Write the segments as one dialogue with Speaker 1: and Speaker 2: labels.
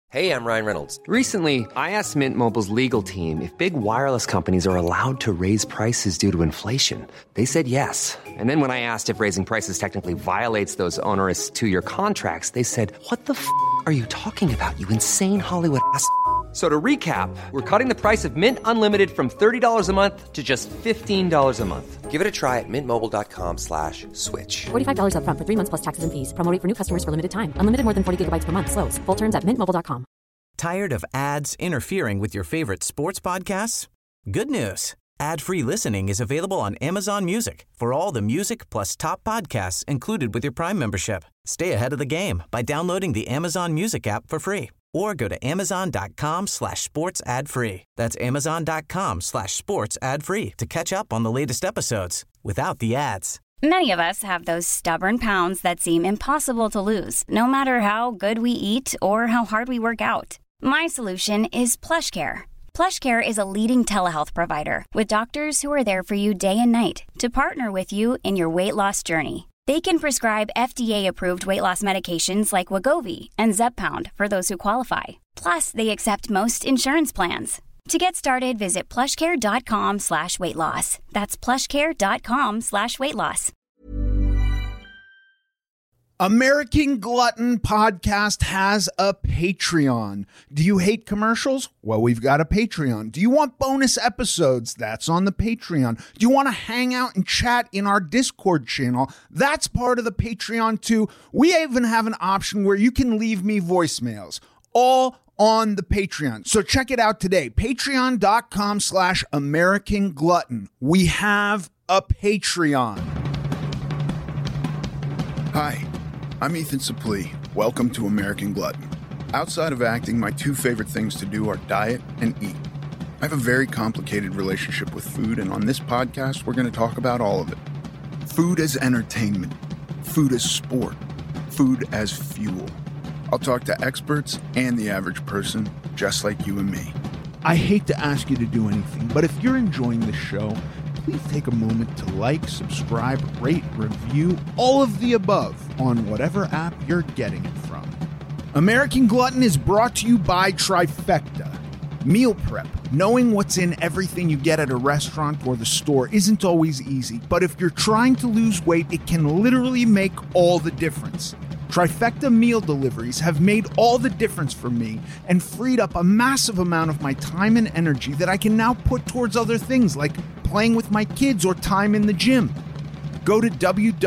Speaker 1: Hey, I'm Ryan Reynolds.
Speaker 2: Recently, I asked Mint Mobile's legal team if big wireless companies are allowed to raise prices due to inflation. They said yes. And then when I asked if raising prices technically violates those onerous two-year contracts, they said, "What the f*** are you talking about, you insane Hollywood ass?" So to recap, we're cutting the price of Mint Unlimited from $30 a month to just $15 a month.
Speaker 1: Give it a try at mintmobile.com/switch.
Speaker 3: $45 up front for 3 months plus taxes and fees. Promo rate for new customers for limited time. Unlimited more than 40 gigabytes per month. Slows full terms at mintmobile.com.
Speaker 4: Tired of ads interfering with your favorite sports podcasts? Good news. Ad-free listening is available on Amazon Music for all the music plus top podcasts included with your Prime membership. Stay ahead of the game by downloading the Amazon Music app for free or go to amazon.com/sports ad free. That's amazon.com/sports ad free to catch up on the latest episodes without the ads.
Speaker 5: Many of us have those stubborn pounds that seem impossible to lose, no matter how good we eat or how hard we work out. My solution is PlushCare. PlushCare is a leading telehealth provider with doctors who are there for you day and night to partner with you in your weight loss journey. They can prescribe FDA-approved weight loss medications like Wegovy and Zepbound for those who qualify. Plus, they accept most insurance plans. To get started, visit plushcare.com/weight loss. That's plushcare.com/weight loss.
Speaker 6: American Glutton Podcast has a Patreon. Do you hate commercials? Well, we've got a Patreon. Do you want bonus episodes? That's on the Patreon. Do you want to hang out and chat in our Discord channel? That's part of the Patreon too. We even have an option where you can leave me voicemails. All on the Patreon. So check it out today. Patreon.com/American Glutton. We have a Patreon.
Speaker 7: Hi, I'm Ethan Suplee. Welcome to American Glutton. Outside of acting, my two favorite things to do are diet and eat. I have a very complicated relationship with food, and on this podcast, we're going to talk about all of it. Food as entertainment, food as sport, food as fuel. I'll talk to experts and the average person, just like you and me.
Speaker 6: I hate to ask you to do anything, but if you're enjoying the show, please take a moment to like, subscribe, rate, review, all of the above on whatever app you're getting it from. American Glutton is brought to you by Trifecta. Meal prep. Knowing what's in everything you get at a restaurant or the store isn't always easy, but if you're trying to lose weight, it can literally make all the difference. Trifecta meal deliveries have made all the difference for me and freed up a massive amount of my time and energy that I can now put towards other things like playing with my kids or time in the gym. Go to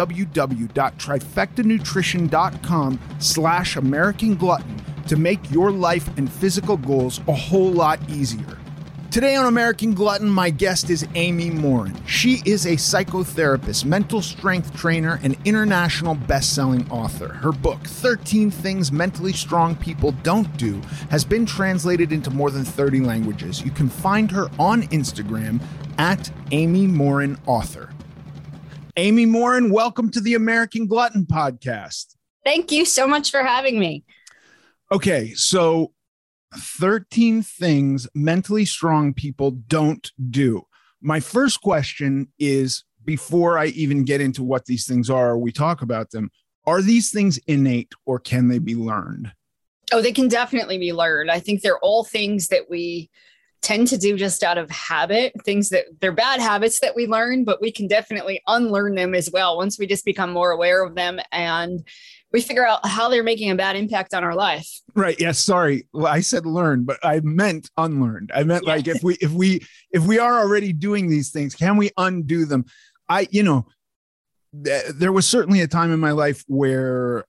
Speaker 6: www.trifectanutrition.com/American Glutton to make your life and physical goals a whole lot easier. Today on American Glutton, my guest is Amy Morin. She is a psychotherapist, mental strength trainer, and international best-selling author. Her book, 13 Things Mentally Strong People Don't Do, has been translated into more than 30 languages. You can find her on Instagram at Amy Morin Author. Amy Morin, welcome to the American Glutton Podcast.
Speaker 8: Thank you so much for having me.
Speaker 6: Okay, so 13 things mentally strong people don't do. My first question is, before I even get into what these things are, we talk about them, are these things innate or can they be learned?
Speaker 8: Oh, they can definitely be learned. I think they're all things that we tend to do just out of habit, things that they're bad habits that we learn, but we can definitely unlearn them as well once we just become more aware of them and we figure out how they're making a bad impact on our life. Right.
Speaker 6: Yes. Sorry. Well, I said learn, but I meant unlearned. I meant like if we are already doing these things, can we undo them? There was certainly a time in my life where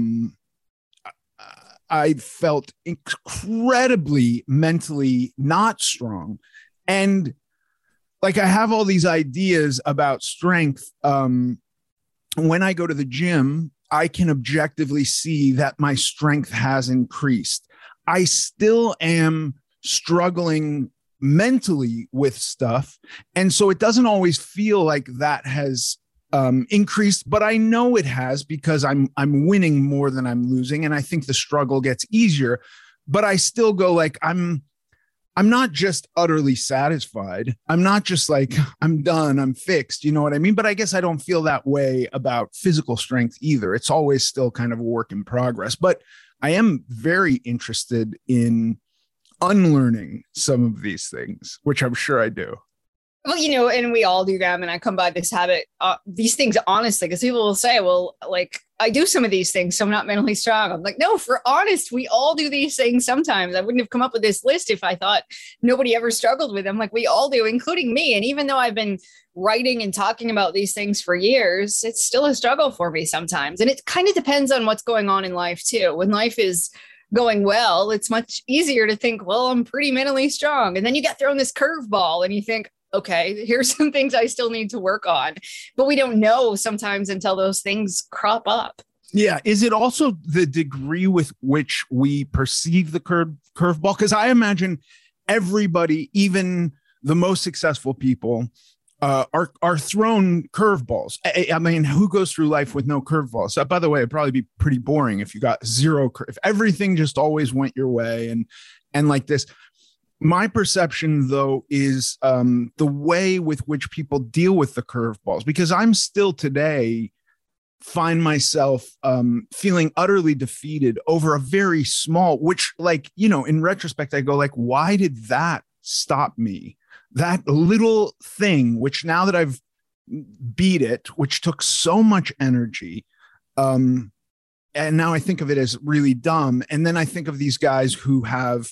Speaker 6: I felt incredibly mentally not strong. And like, I have all these ideas about strength. When I go to the gym, I can objectively see that my strength has increased. I still am struggling mentally with stuff. And so it doesn't always feel like that has increased, but I know it has because I'm winning more than I'm losing. And I think the struggle gets easier, but I still go like, I'm not just utterly satisfied. I'm not just like, I'm done, I'm fixed. You know what I mean? But I guess I don't feel that way about physical strength either. It's always still kind of a work in progress. But I am very interested in unlearning some of these things, which I'm sure I do.
Speaker 8: Well, and we all do them. And I come by this habit, these things, honestly, because people will say, well, like, I do some of these things, so I'm not mentally strong. I'm like, no, for honest, we all do these things sometimes. I wouldn't have come up with this list if I thought nobody ever struggled with them. Like, we all do, including me. And even though I've been writing and talking about these things for years, it's still a struggle for me sometimes. And it kind of depends on what's going on in life, too. When life is going well, it's much easier to think, well, I'm pretty mentally strong. And then you get thrown this curveball and you think, okay, here's some things I still need to work on. But we don't know sometimes until those things crop up.
Speaker 6: Yeah. Is it also the degree with which we perceive the curveball? Because I imagine everybody, even the most successful people, are thrown curveballs. I mean, who goes through life with no curveballs? So, by the way, it'd probably be pretty boring if you got zero. If everything just always went your way and like this. My perception, though, is the way with which people deal with the curveballs, because I'm still today find myself feeling utterly defeated over a very small, which, like, in retrospect, I go like, why did that stop me? That little thing, which now that I've beat it, which took so much energy, and now I think of it as really dumb. And then I think of these guys who have,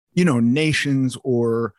Speaker 6: nations or,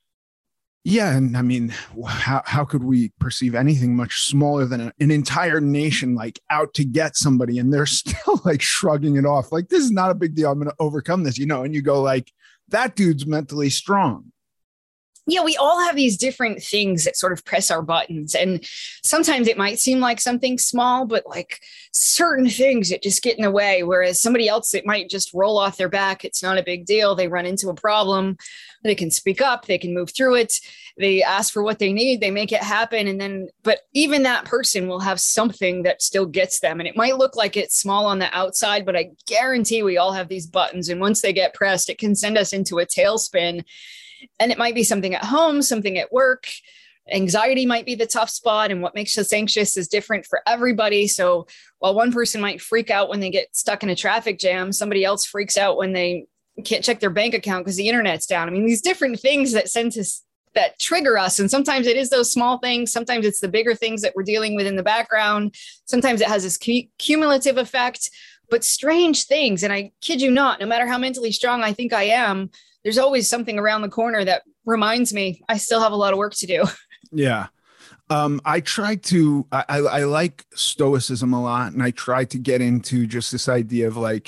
Speaker 6: and I mean, how could we perceive anything much smaller than an entire nation, like, out to get somebody, and they're still like shrugging it off, like, this is not a big deal, I'm going to overcome this, and you go like, that dude's mentally strong.
Speaker 8: Yeah, we all have these different things that sort of press our buttons. And sometimes it might seem like something small, but like certain things that just get in the way. Whereas somebody else, it might just roll off their back. It's not a big deal. They run into a problem. They can speak up. They can move through it. They ask for what they need. They make it happen. But even that person will have something that still gets them. And it might look like it's small on the outside, but I guarantee we all have these buttons. And once they get pressed, it can send us into a tailspin. And it might be something at home, something at work. Anxiety might be the tough spot. And what makes us anxious is different for everybody. So while one person might freak out when they get stuck in a traffic jam, somebody else freaks out when they can't check their bank account because the internet's down. I mean, these different things that trigger us. And sometimes it is those small things. Sometimes it's the bigger things that we're dealing with in the background. Sometimes it has this cumulative effect, but strange things. And I kid you not, no matter how mentally strong I think I am, there's always something around the corner that reminds me I still have a lot of work to do.
Speaker 6: Yeah. I like stoicism a lot. And I try to get into just this idea of like,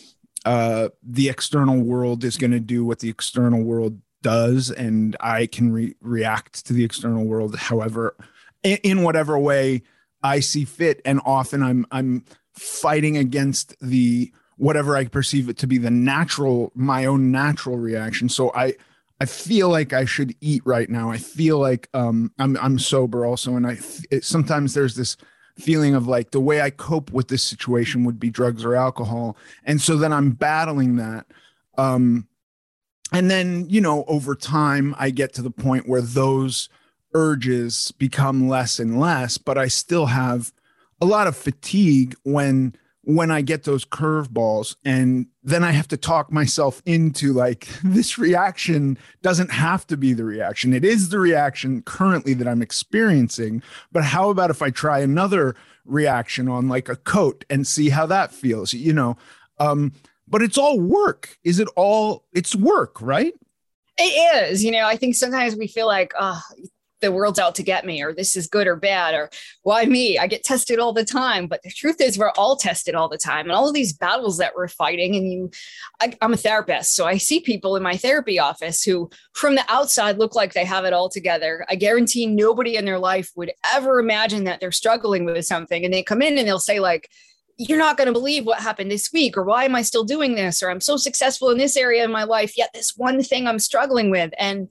Speaker 6: the external world is going to do what the external world does. And I can react to the external world, however, in whatever way I see fit. And often I'm fighting against whatever I perceive it to be my own natural reaction. So I feel like I should eat right now. I feel like I'm sober also. And sometimes there's this feeling of like the way I cope with this situation would be drugs or alcohol. And so then I'm battling that. And then, over time I get to the point where those urges become less and less, but I still have a lot of fatigue when I get those curveballs, and then I have to talk myself into like, this reaction doesn't have to be the reaction. It is the reaction currently that I'm experiencing. But how about if I try another reaction on like a coat and see how that feels, but it's all work. It's work, right?
Speaker 8: It is. I think sometimes we feel like, the world's out to get me, or this is good or bad, or why me? I get tested all the time. But the truth is we're all tested all the time. And all of these battles that we're fighting, and I'm a therapist. So I see people in my therapy office who from the outside look like they have it all together. I guarantee nobody in their life would ever imagine that they're struggling with something. And they come in and they'll say like, you're not going to believe what happened this week, or why am I still doing this? Or I'm so successful in this area of my life, yet this one thing I'm struggling with.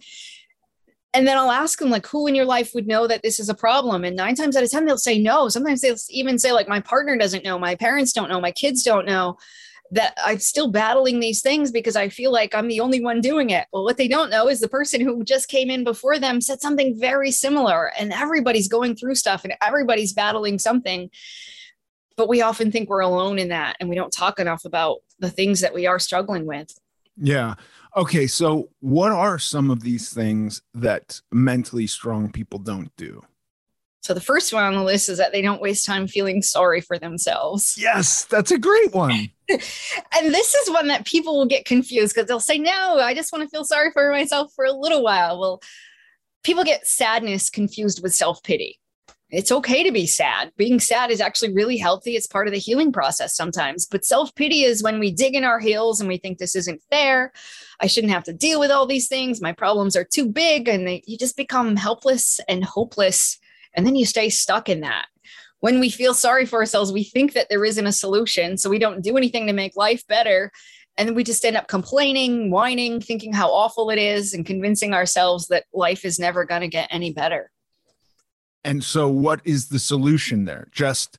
Speaker 8: And then I'll ask them like, who in your life would know that this is a problem? And 9 times out of 10, they'll say no. Sometimes they'll even say like, my partner doesn't know, my parents don't know, my kids don't know that I'm still battling these things because I feel like I'm the only one doing it. Well, what they don't know is the person who just came in before them said something very similar, and everybody's going through stuff and everybody's battling something. But we often think we're alone in that, and we don't talk enough about the things that we are struggling with.
Speaker 6: Yeah. Okay. So what are some of these things that mentally strong people don't do?
Speaker 8: So the first one on the list is that they don't waste time feeling sorry for themselves.
Speaker 6: Yes, that's a great one.
Speaker 8: And this is one that people will get confused because they'll say, no, I just want to feel sorry for myself for a little while. Well, people get sadness confused with self-pity. It's okay to be sad. Being sad is actually really healthy. It's part of the healing process sometimes. But self-pity is when we dig in our heels and we think this isn't fair. I shouldn't have to deal with all these things. My problems are too big. And you just become helpless and hopeless. And then you stay stuck in that. When we feel sorry for ourselves, we think that there isn't a solution. So we don't do anything to make life better. And then we just end up complaining, whining, thinking how awful it is, and convincing ourselves that life is never going to get any better.
Speaker 6: And so what is the solution there? Just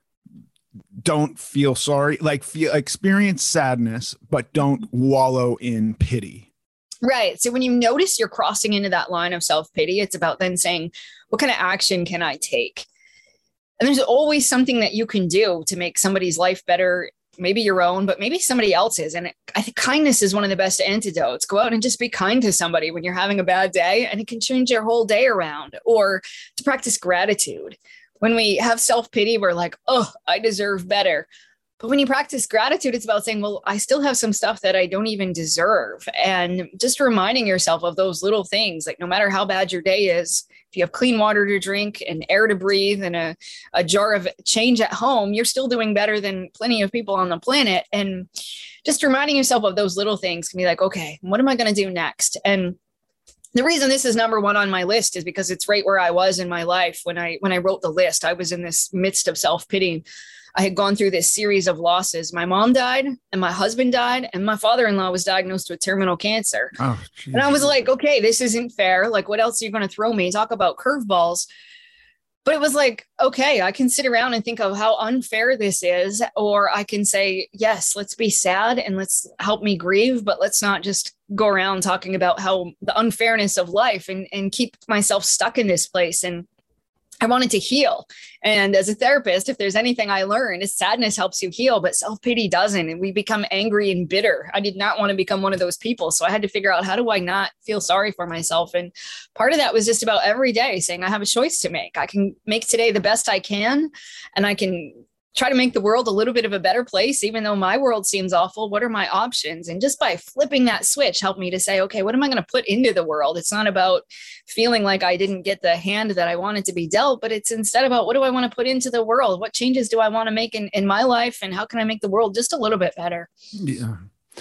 Speaker 6: don't feel sorry, experience sadness, but don't wallow in pity.
Speaker 8: Right. So when you notice you're crossing into that line of self-pity, it's about then saying, what kind of action can I take? And there's always something that you can do to make somebody's life better, maybe your own, but maybe somebody else's. And I think kindness is one of the best antidotes. Go out and just be kind to somebody when you're having a bad day, and it can change your whole day around. Or to practice gratitude. When we have self-pity, we're like, oh, I deserve better. But when you practice gratitude, it's about saying, well, I still have some stuff that I don't even deserve. And just reminding yourself of those little things, like no matter how bad your day is, if you have clean water to drink and air to breathe and a jar of change at home, you're still doing better than plenty of people on the planet. And just reminding yourself of those little things can be like, okay, what am I going to do next? And the reason this is number one on my list is because it's right where I was in my life. When I wrote the list, I was in this midst of self-pity. I had gone through this series of losses. My mom died and my husband died and my father-in-law was diagnosed with terminal cancer.
Speaker 6: Oh,
Speaker 8: and I was like, okay, this isn't fair. Like, what else are you going to throw me? Talk about curveballs. But it was like, okay, I can sit around and think of how unfair this is, or I can say, yes, let's be sad and let's help me grieve, but let's not just go around talking about how the unfairness of life and keep myself stuck in this place. And I wanted to heal. And as a therapist, if there's anything I learned, is sadness helps you heal, but self-pity doesn't. And we become angry and bitter. I did not want to become one of those people. So I had to figure out, how do I not feel sorry for myself? And part of that was just about every day saying, I have a choice to make. I can make today the best I can, and I can try to make the world a little bit of a better place, even though my world seems awful. What are my options? And just by flipping that switch helped me to say, okay, what am I going to put into the world? It's not about feeling like I didn't get the hand that I wanted to be dealt, but it's instead about, what do I want to put into the world? What changes do I want to make in my life? And how can I make the world just a little bit better?
Speaker 6: Yeah.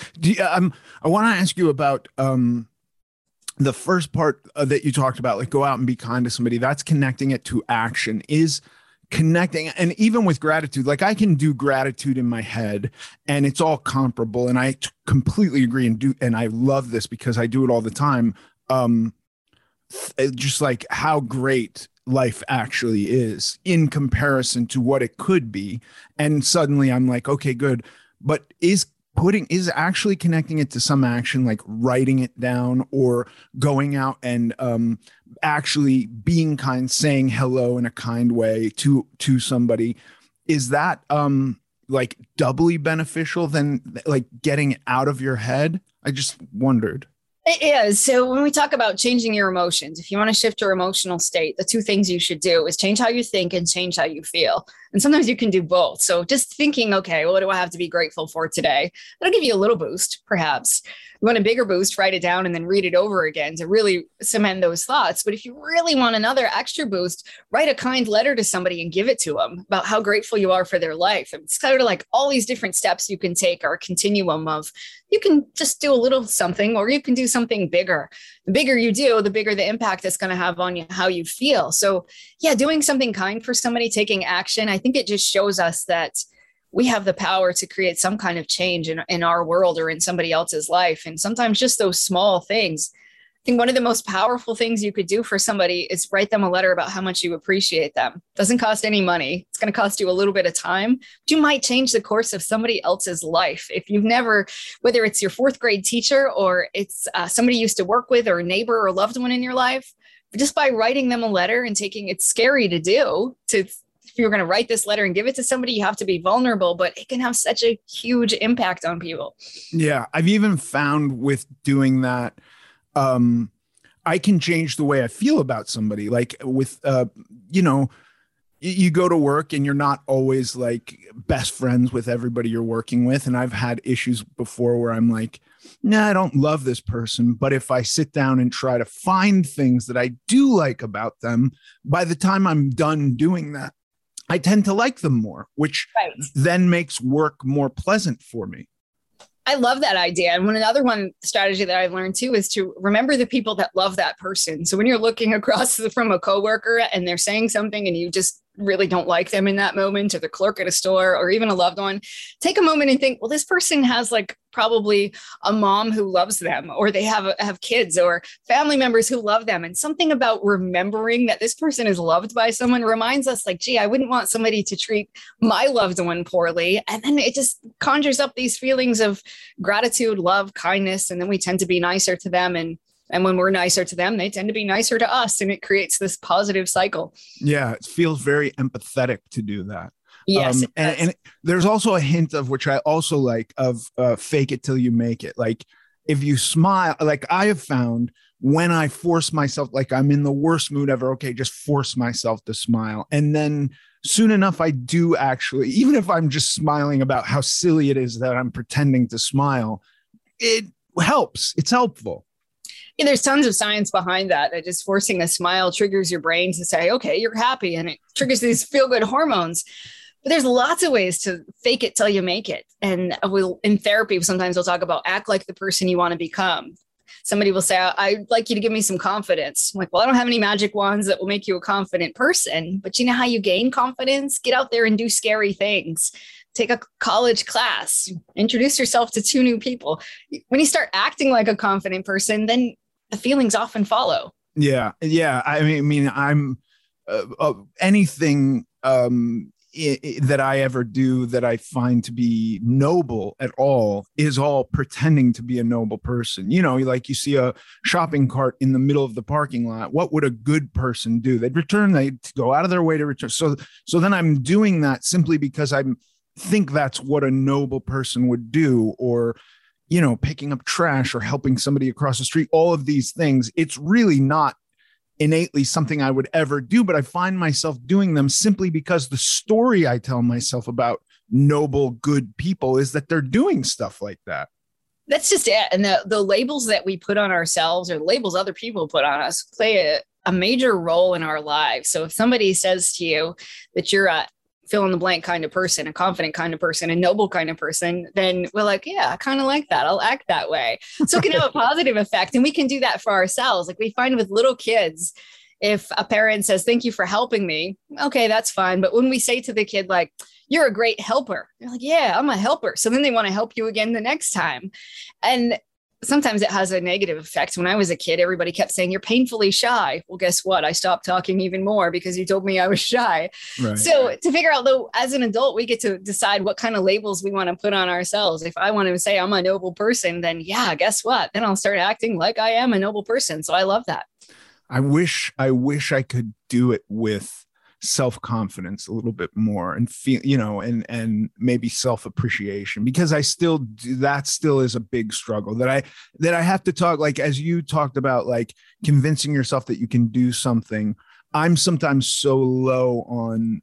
Speaker 6: I want to ask you about the first part that you talked about, like go out and be kind to somebody. That's connecting it to action. Is connecting, and even with gratitude, like I can do gratitude in my head and it's all comparable, and I completely agree and I love this because I do it all the time. Just like how great life actually is in comparison to what it could be, and suddenly I'm like, okay, good. But is actually connecting it to some action, like writing it down or going out and actually being kind, saying hello in a kind way to somebody, is that like doubly beneficial than like getting it out of your head? I just wondered.
Speaker 8: It is. So when we talk about changing your emotions, if you want to shift your emotional state, the two things you should do is change how you think and change how you feel. And sometimes you can do both. So just thinking, okay, well, what do I have to be grateful for today? That'll give you a little boost, perhaps. You want a bigger boost, write it down and then read it over again to really cement those thoughts. But if you really want another extra boost, write a kind letter to somebody and give it to them about how grateful you are for their life. It's kind of like all these different steps you can take are a continuum of, you can just do a little something, or you can do something bigger. The bigger you do, the bigger the impact it's going to have on you, how you feel. So yeah, doing something kind for somebody, taking action, I think it just shows us that we have the power to create some kind of change in our world or in somebody else's life. And sometimes just those small things. I think one of the most powerful things you could do for somebody is write them a letter about how much you appreciate them. Doesn't cost any money. It's going to cost you a little bit of time, but you might change the course of somebody else's life. If you've never, whether it's your fourth grade teacher or it's somebody you used to work with or a neighbor or loved one in your life, just by writing them a letter and it's scary to do, to if you're going to write this letter and give it to somebody, you have to be vulnerable, but it can have such a huge impact on people.
Speaker 6: Yeah. I've even found with doing that, I can change the way I feel about somebody. Like with, you go to work and you're not always like best friends with everybody you're working with. And I've had issues before where I'm like, nah, I don't love this person. But if I sit down and try to find things that I do like about them, by the time I'm done doing that, I tend to like them more, which then makes work more pleasant for me.
Speaker 8: I love that idea. And another strategy that I've learned too is to remember the people that love that person. So when you're looking across from a coworker and they're saying something and you just really don't like them in that moment, or the clerk at a store, or even a loved one, take a moment and think, well, this person has like probably a mom who loves them, or they have kids or family members who love them. And something about remembering that this person is loved by someone reminds us like, gee, I wouldn't want somebody to treat my loved one poorly. And then it just conjures up these feelings of gratitude, love, kindness. And then we tend to be nicer to them. And when we're nicer to them, they tend to be nicer to us. And it creates this positive cycle.
Speaker 6: Yeah, it feels very empathetic to do that.
Speaker 8: Yes.
Speaker 6: And there's also a hint of, which I also like, of fake it till you make it. Like if you smile, like I have found when I force myself, like I'm in the worst mood ever, okay, just force myself to smile. And then soon enough, I do actually, even if I'm just smiling about how silly it is that I'm pretending to smile, it helps. It's helpful.
Speaker 8: Yeah, there's tons of science behind that. That just forcing a smile triggers your brain to say, okay, you're happy. And it triggers these feel-good hormones. But there's lots of ways to fake it till you make it. And in therapy, sometimes we'll talk about act like the person you want to become. Somebody will say, I'd like you to give me some confidence. I'm like, well, I don't have any magic wands that will make you a confident person. But you know how you gain confidence? Get out there and do scary things. Take a college class, introduce yourself to 2 new people. When you start acting like a confident person, then the feelings often follow.
Speaker 6: Yeah. Yeah. I mean, I'm anything that I ever do that I find to be noble at all is all pretending to be a noble person. You know, like you see a shopping cart in the middle of the parking lot. What would a good person do? They'd go out of their way to return. So then I'm doing that simply because I think that's what a noble person would do, or, you know, picking up trash or helping somebody across the street, all of these things. It's really not innately something I would ever do, but I find myself doing them simply because the story I tell myself about noble, good people is that they're doing stuff like that.
Speaker 8: That's just it. And the labels that we put on ourselves, or the labels other people put on us, play a major role in our lives. So if somebody says to you that you're a fill in the blank kind of person, a confident kind of person, a noble kind of person, then we're like, yeah, I kind of like that. I'll act that way. So it can have a positive effect. And we can do that for ourselves. Like we find with little kids, if a parent says, thank you for helping me, okay, that's fine. But when we say to the kid, like, you're a great helper, you're like, yeah, I'm a helper. So then they want to help you again the next time. And sometimes it has a negative effect. When I was a kid, everybody kept saying, you're painfully shy. Well, guess what? I stopped talking even more because you told me I was shy. Right. So to figure out, though, as an adult, we get to decide what kind of labels we want to put on ourselves. If I want to say I'm a noble person, then yeah, guess what? Then I'll start acting like I am a noble person. So I love that.
Speaker 6: I wish I could do it with self-confidence a little bit more, and feel, you know, and maybe self-appreciation, because I still do, that still is a big struggle that I have to talk, like, as you talked about, like convincing yourself that you can do something. I'm sometimes so low on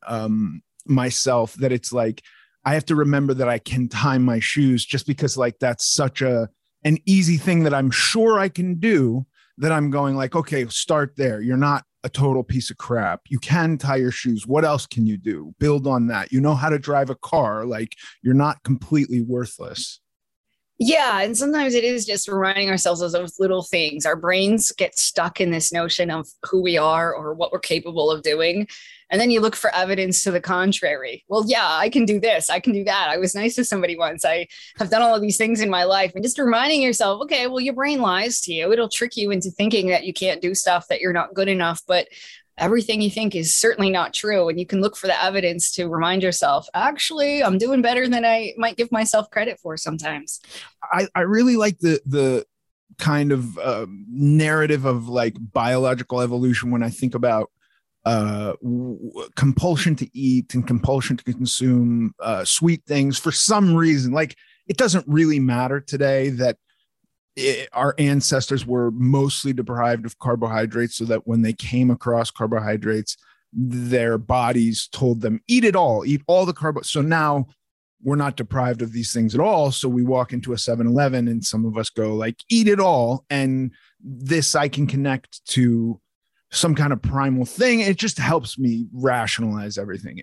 Speaker 6: myself that it's like, I have to remember that I can tie my shoes, just because like, that's such an easy thing that I'm sure I can do, that I'm going like, okay, start there. You're not a total piece of crap. You can tie your shoes. What else can you do? Build on that. You know how to drive a car. Like, you're not completely worthless.
Speaker 8: Yeah. And sometimes it is just reminding ourselves of those little things. Our brains get stuck in this notion of who we are or what we're capable of doing. And then you look for evidence to the contrary. Well, yeah, I can do this. I can do that. I was nice to somebody once. I have done all of these things in my life. And just reminding yourself, okay, well, your brain lies to you. It'll trick you into thinking that you can't do stuff, that you're not good enough. But everything you think is certainly not true. And you can look for the evidence to remind yourself, actually, I'm doing better than I might give myself credit for sometimes.
Speaker 6: I really like the kind of narrative of like biological evolution when I think about compulsion to eat and compulsion to consume sweet things for some reason. Like, it doesn't really matter today that our ancestors were mostly deprived of carbohydrates, so that when they came across carbohydrates, their bodies told them, eat it all, eat all the carbohydrates. So now we're not deprived of these things at all. So we walk into a 7-Eleven and some of us go like, eat it all. And this, I can connect to some kind of primal thing. It just helps me rationalize everything.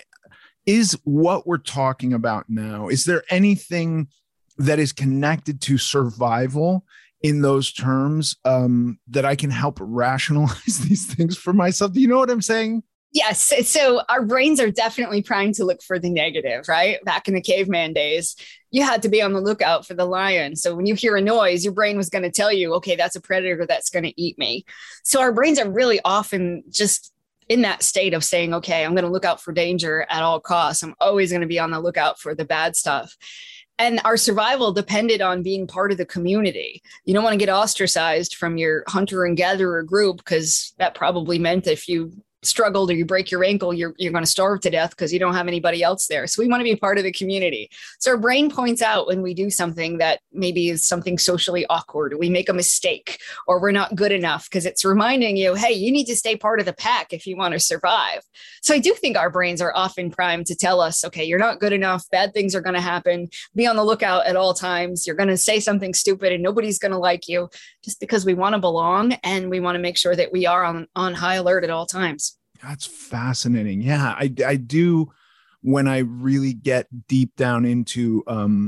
Speaker 6: Is what we're talking about now, is there anything that is connected to survival in those terms that I can help rationalize these things for myself? Do you know what I'm saying?
Speaker 8: Yes. So our brains are definitely primed to look for the negative, right? Back in the caveman days, you had to be on the lookout for the lion. So when you hear a noise, your brain was going to tell you, okay, that's a predator that's going to eat me. So our brains are really often just in that state of saying, okay, I'm going to look out for danger at all costs. I'm always going to be on the lookout for the bad stuff. And our survival depended on being part of the community. You don't want to get ostracized from your hunter and gatherer group, because that probably meant if you struggled or you break your ankle, you're going to starve to death because you don't have anybody else there. So we want to be part of the community. So our brain points out when we do something that maybe is something socially awkward, or we make a mistake, or we're not good enough, because it's reminding you, hey, you need to stay part of the pack if you want to survive. So I do think our brains are often primed to tell us, okay, you're not good enough. Bad things are going to happen. Be on the lookout at all times. You're going to say something stupid and nobody's going to like you, just because we want to belong and we want to make sure that we are on high alert at all times.
Speaker 6: That's fascinating. Yeah, I do. When I really get deep down into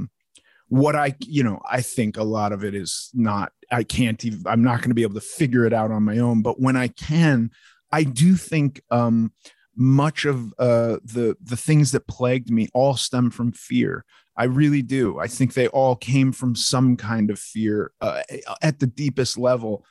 Speaker 6: what I think a lot of it is not, I'm not going to be able to figure it out on my own. But when I can, I do think much of the things that plagued me all stem from fear. I really do. I think they all came from some kind of fear at the deepest level.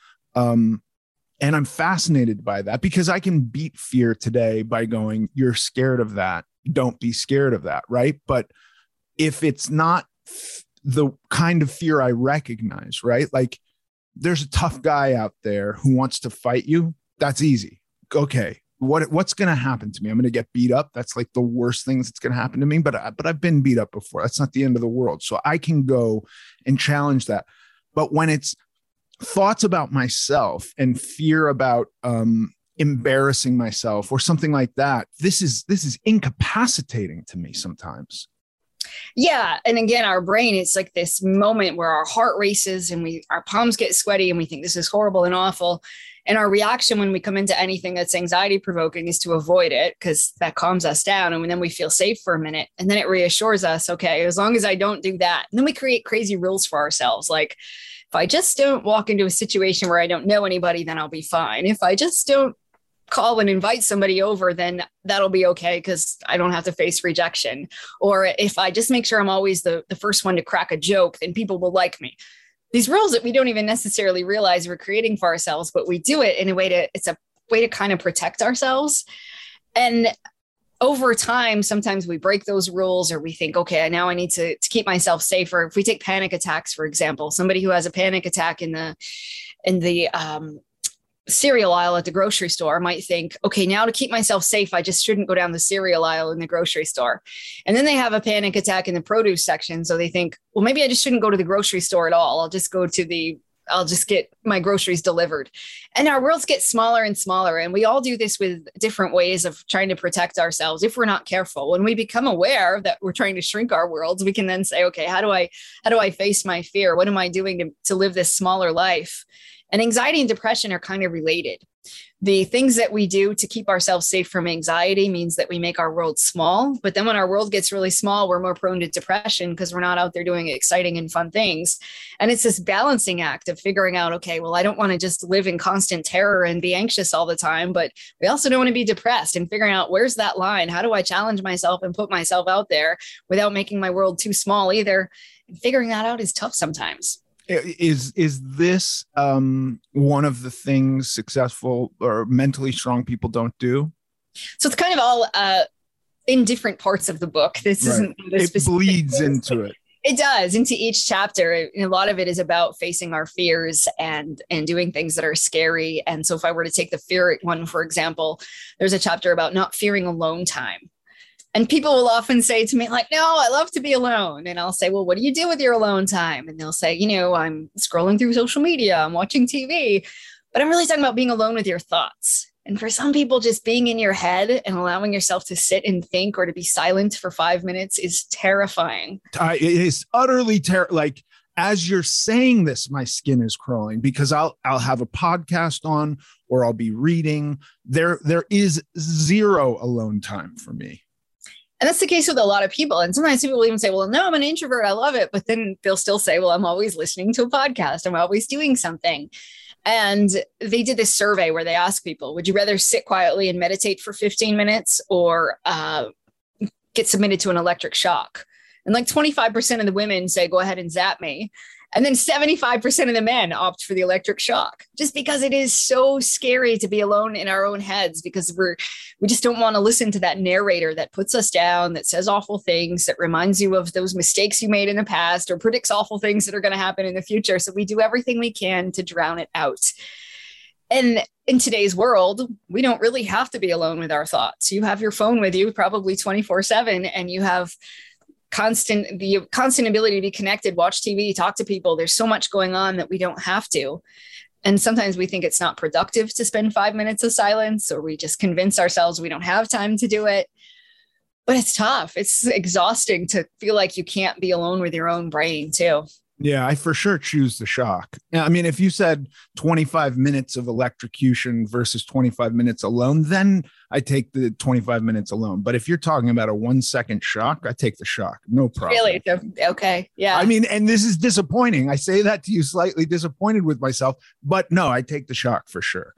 Speaker 6: And I'm fascinated by that, because I can beat fear today by going, you're scared of that. Don't be scared of that. Right. But if it's not the kind of fear I recognize, right? Like, there's a tough guy out there who wants to fight you. That's easy. Okay. What's going to happen to me? I'm going to get beat up. That's like the worst thing that's going to happen to me. But I've been beat up before. That's not the end of the world. So I can go and challenge that. But when it's thoughts about myself and fear about embarrassing myself or something like that, this is incapacitating to me sometimes.
Speaker 8: Yeah. And again, our brain, it's like this moment where our heart races and our palms get sweaty and we think this is horrible and awful. And our reaction when we come into anything that's anxiety provoking is to avoid it, because that calms us down. And then we feel safe for a minute. And then it reassures us, okay, as long as I don't do that. And then we create crazy rules for ourselves. Like, if I just don't walk into a situation where I don't know anybody, then I'll be fine. If I just don't call and invite somebody over, then that'll be okay, because I don't have to face rejection. Or if I just make sure I'm always the first one to crack a joke, then people will like me. These rules that we don't even necessarily realize we're creating for ourselves, but we do it in a way it's a way to kind of protect ourselves. And over time, sometimes we break those rules, or we think, okay, now I need to keep myself safer. If we take panic attacks, for example, somebody who has a panic attack in the cereal aisle at the grocery store might think, okay, now to keep myself safe, I just shouldn't go down the cereal aisle in the grocery store. And then they have a panic attack in the produce section. So they think, well, maybe I just shouldn't go to the grocery store at all. I'll just get my groceries delivered. And our worlds get smaller and smaller. And we all do this with different ways of trying to protect ourselves if we're not careful. When we become aware that we're trying to shrink our worlds, we can then say, okay, how do I face my fear? What am I doing to live this smaller life? And anxiety and depression are kind of related. The things that we do to keep ourselves safe from anxiety means that we make our world small. But then when our world gets really small, we're more prone to depression because we're not out there doing exciting and fun things. And it's this balancing act of figuring out, okay, well, I don't want to just live in constant terror and be anxious all the time, but we also don't want to be depressed, and figuring out where's that line? How do I challenge myself and put myself out there without making my world too small either? And figuring that out is tough sometimes.
Speaker 6: Is this one of the things successful or mentally strong people don't do?
Speaker 8: So it's kind of all in different parts of the book. This
Speaker 6: right.
Speaker 8: isn't.
Speaker 6: It bleeds into it.
Speaker 8: It does. Into each chapter, a lot of it is about facing our fears and doing things that are scary. And so if I were to take the fear one, for example, there's a chapter about not fearing alone time. And people will often say to me, like, no, I love to be alone. And I'll say, well, what do you do with your alone time? And they'll say, I'm scrolling through social media, I'm watching TV. But I'm really talking about being alone with your thoughts. And for some people, just being in your head and allowing yourself to sit and think or to be silent for 5 minutes is terrifying.
Speaker 6: It is utterly terrible. Like, as you're saying this, my skin is crawling because I'll have a podcast on or I'll be reading. There is zero alone time for me.
Speaker 8: And that's the case with a lot of people. And sometimes people will even say, well, no, I'm an introvert, I love it. But then they'll still say, well, I'm always listening to a podcast, I'm always doing something. And they did this survey where they asked people, would you rather sit quietly and meditate for 15 minutes or get submitted to an electric shock? And like 25% of the women say, go ahead and zap me. And then 75% of the men opt for the electric shock, just because it is so scary to be alone in our own heads, because we just don't want to listen to that narrator that puts us down, that says awful things, that reminds you of those mistakes you made in the past or predicts awful things that are going to happen in the future. So we do everything we can to drown it out. And in today's world, we don't really have to be alone with our thoughts. You have your phone with you probably 24/7, and you have the constant ability to be connected, watch TV, talk to people. There's so much going on that we don't have to. And sometimes we think it's not productive to spend 5 minutes of silence, or we just convince ourselves we don't have time to do it. But it's tough. It's exhausting to feel like you can't be alone with your own brain too.
Speaker 6: Yeah, I for sure choose the shock. I mean, if you said 25 minutes of electrocution versus 25 minutes alone, then I take the 25 minutes alone. But if you're talking about a 1 second shock, I take the shock. No problem.
Speaker 8: Really? Okay. Yeah.
Speaker 6: I mean, and this is disappointing. I say that to you slightly disappointed with myself, but no, I take the shock for sure.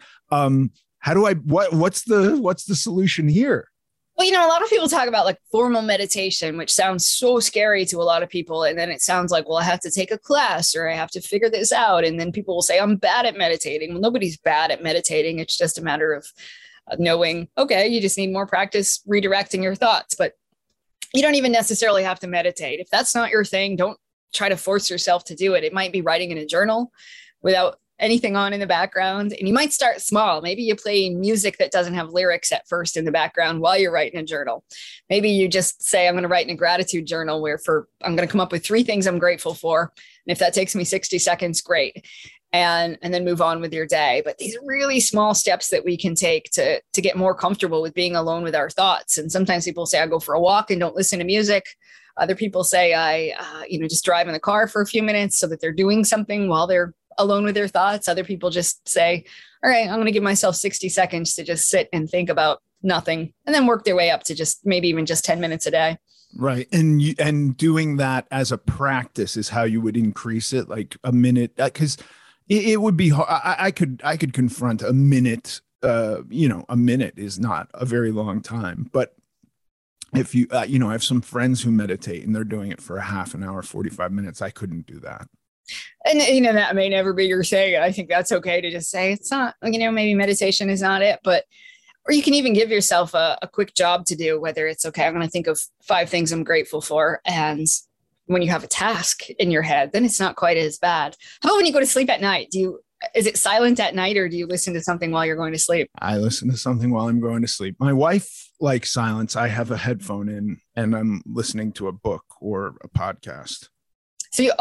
Speaker 6: What's the solution here?
Speaker 8: Well, a lot of people talk about like formal meditation, which sounds so scary to a lot of people. And then it sounds like, well, I have to take a class or I have to figure this out. And then people will say, I'm bad at meditating. Well, nobody's bad at meditating. It's just a matter of knowing, okay, you just need more practice redirecting your thoughts. But you don't even necessarily have to meditate. If that's not your thing, don't try to force yourself to do it. It might be writing in a journal without anything on in the background. And you might start small. Maybe you play music that doesn't have lyrics at first in the background while you're writing a journal. Maybe you just say, I'm going to write in a gratitude journal I'm going to come up with 3 things I'm grateful for. And if that takes me 60 seconds, great. And then move on with your day. But these are really small steps that we can take to get more comfortable with being alone with our thoughts. And sometimes people say, I go for a walk and don't listen to music. Other people say, I just drive in the car for a few minutes so that they're doing something while they're alone with their thoughts. Other people just say, all right, I'm going to give myself 60 seconds to just sit and think about nothing, and then work their way up to just maybe even just 10 minutes a day.
Speaker 6: Right. And doing that as a practice is how you would increase it, like a minute, because it would be hard. I could confront a minute. A minute is not a very long time, but if you, I have some friends who meditate and they're doing it for a half an hour, 45 minutes. I couldn't do that.
Speaker 8: And, that may never be your saying. I think that's okay to just say it's not, maybe meditation is not it, or you can even give yourself a quick job to do, whether it's, okay, I'm going to think of 5 things I'm grateful for. And when you have a task in your head, then it's not quite as bad. How about when you go to sleep at night? Is it silent at night, or do you listen to something while you're going to sleep?
Speaker 6: I listen to something while I'm going to sleep. My wife likes silence. I have a headphone in and I'm listening to a book or a podcast.
Speaker 8: So you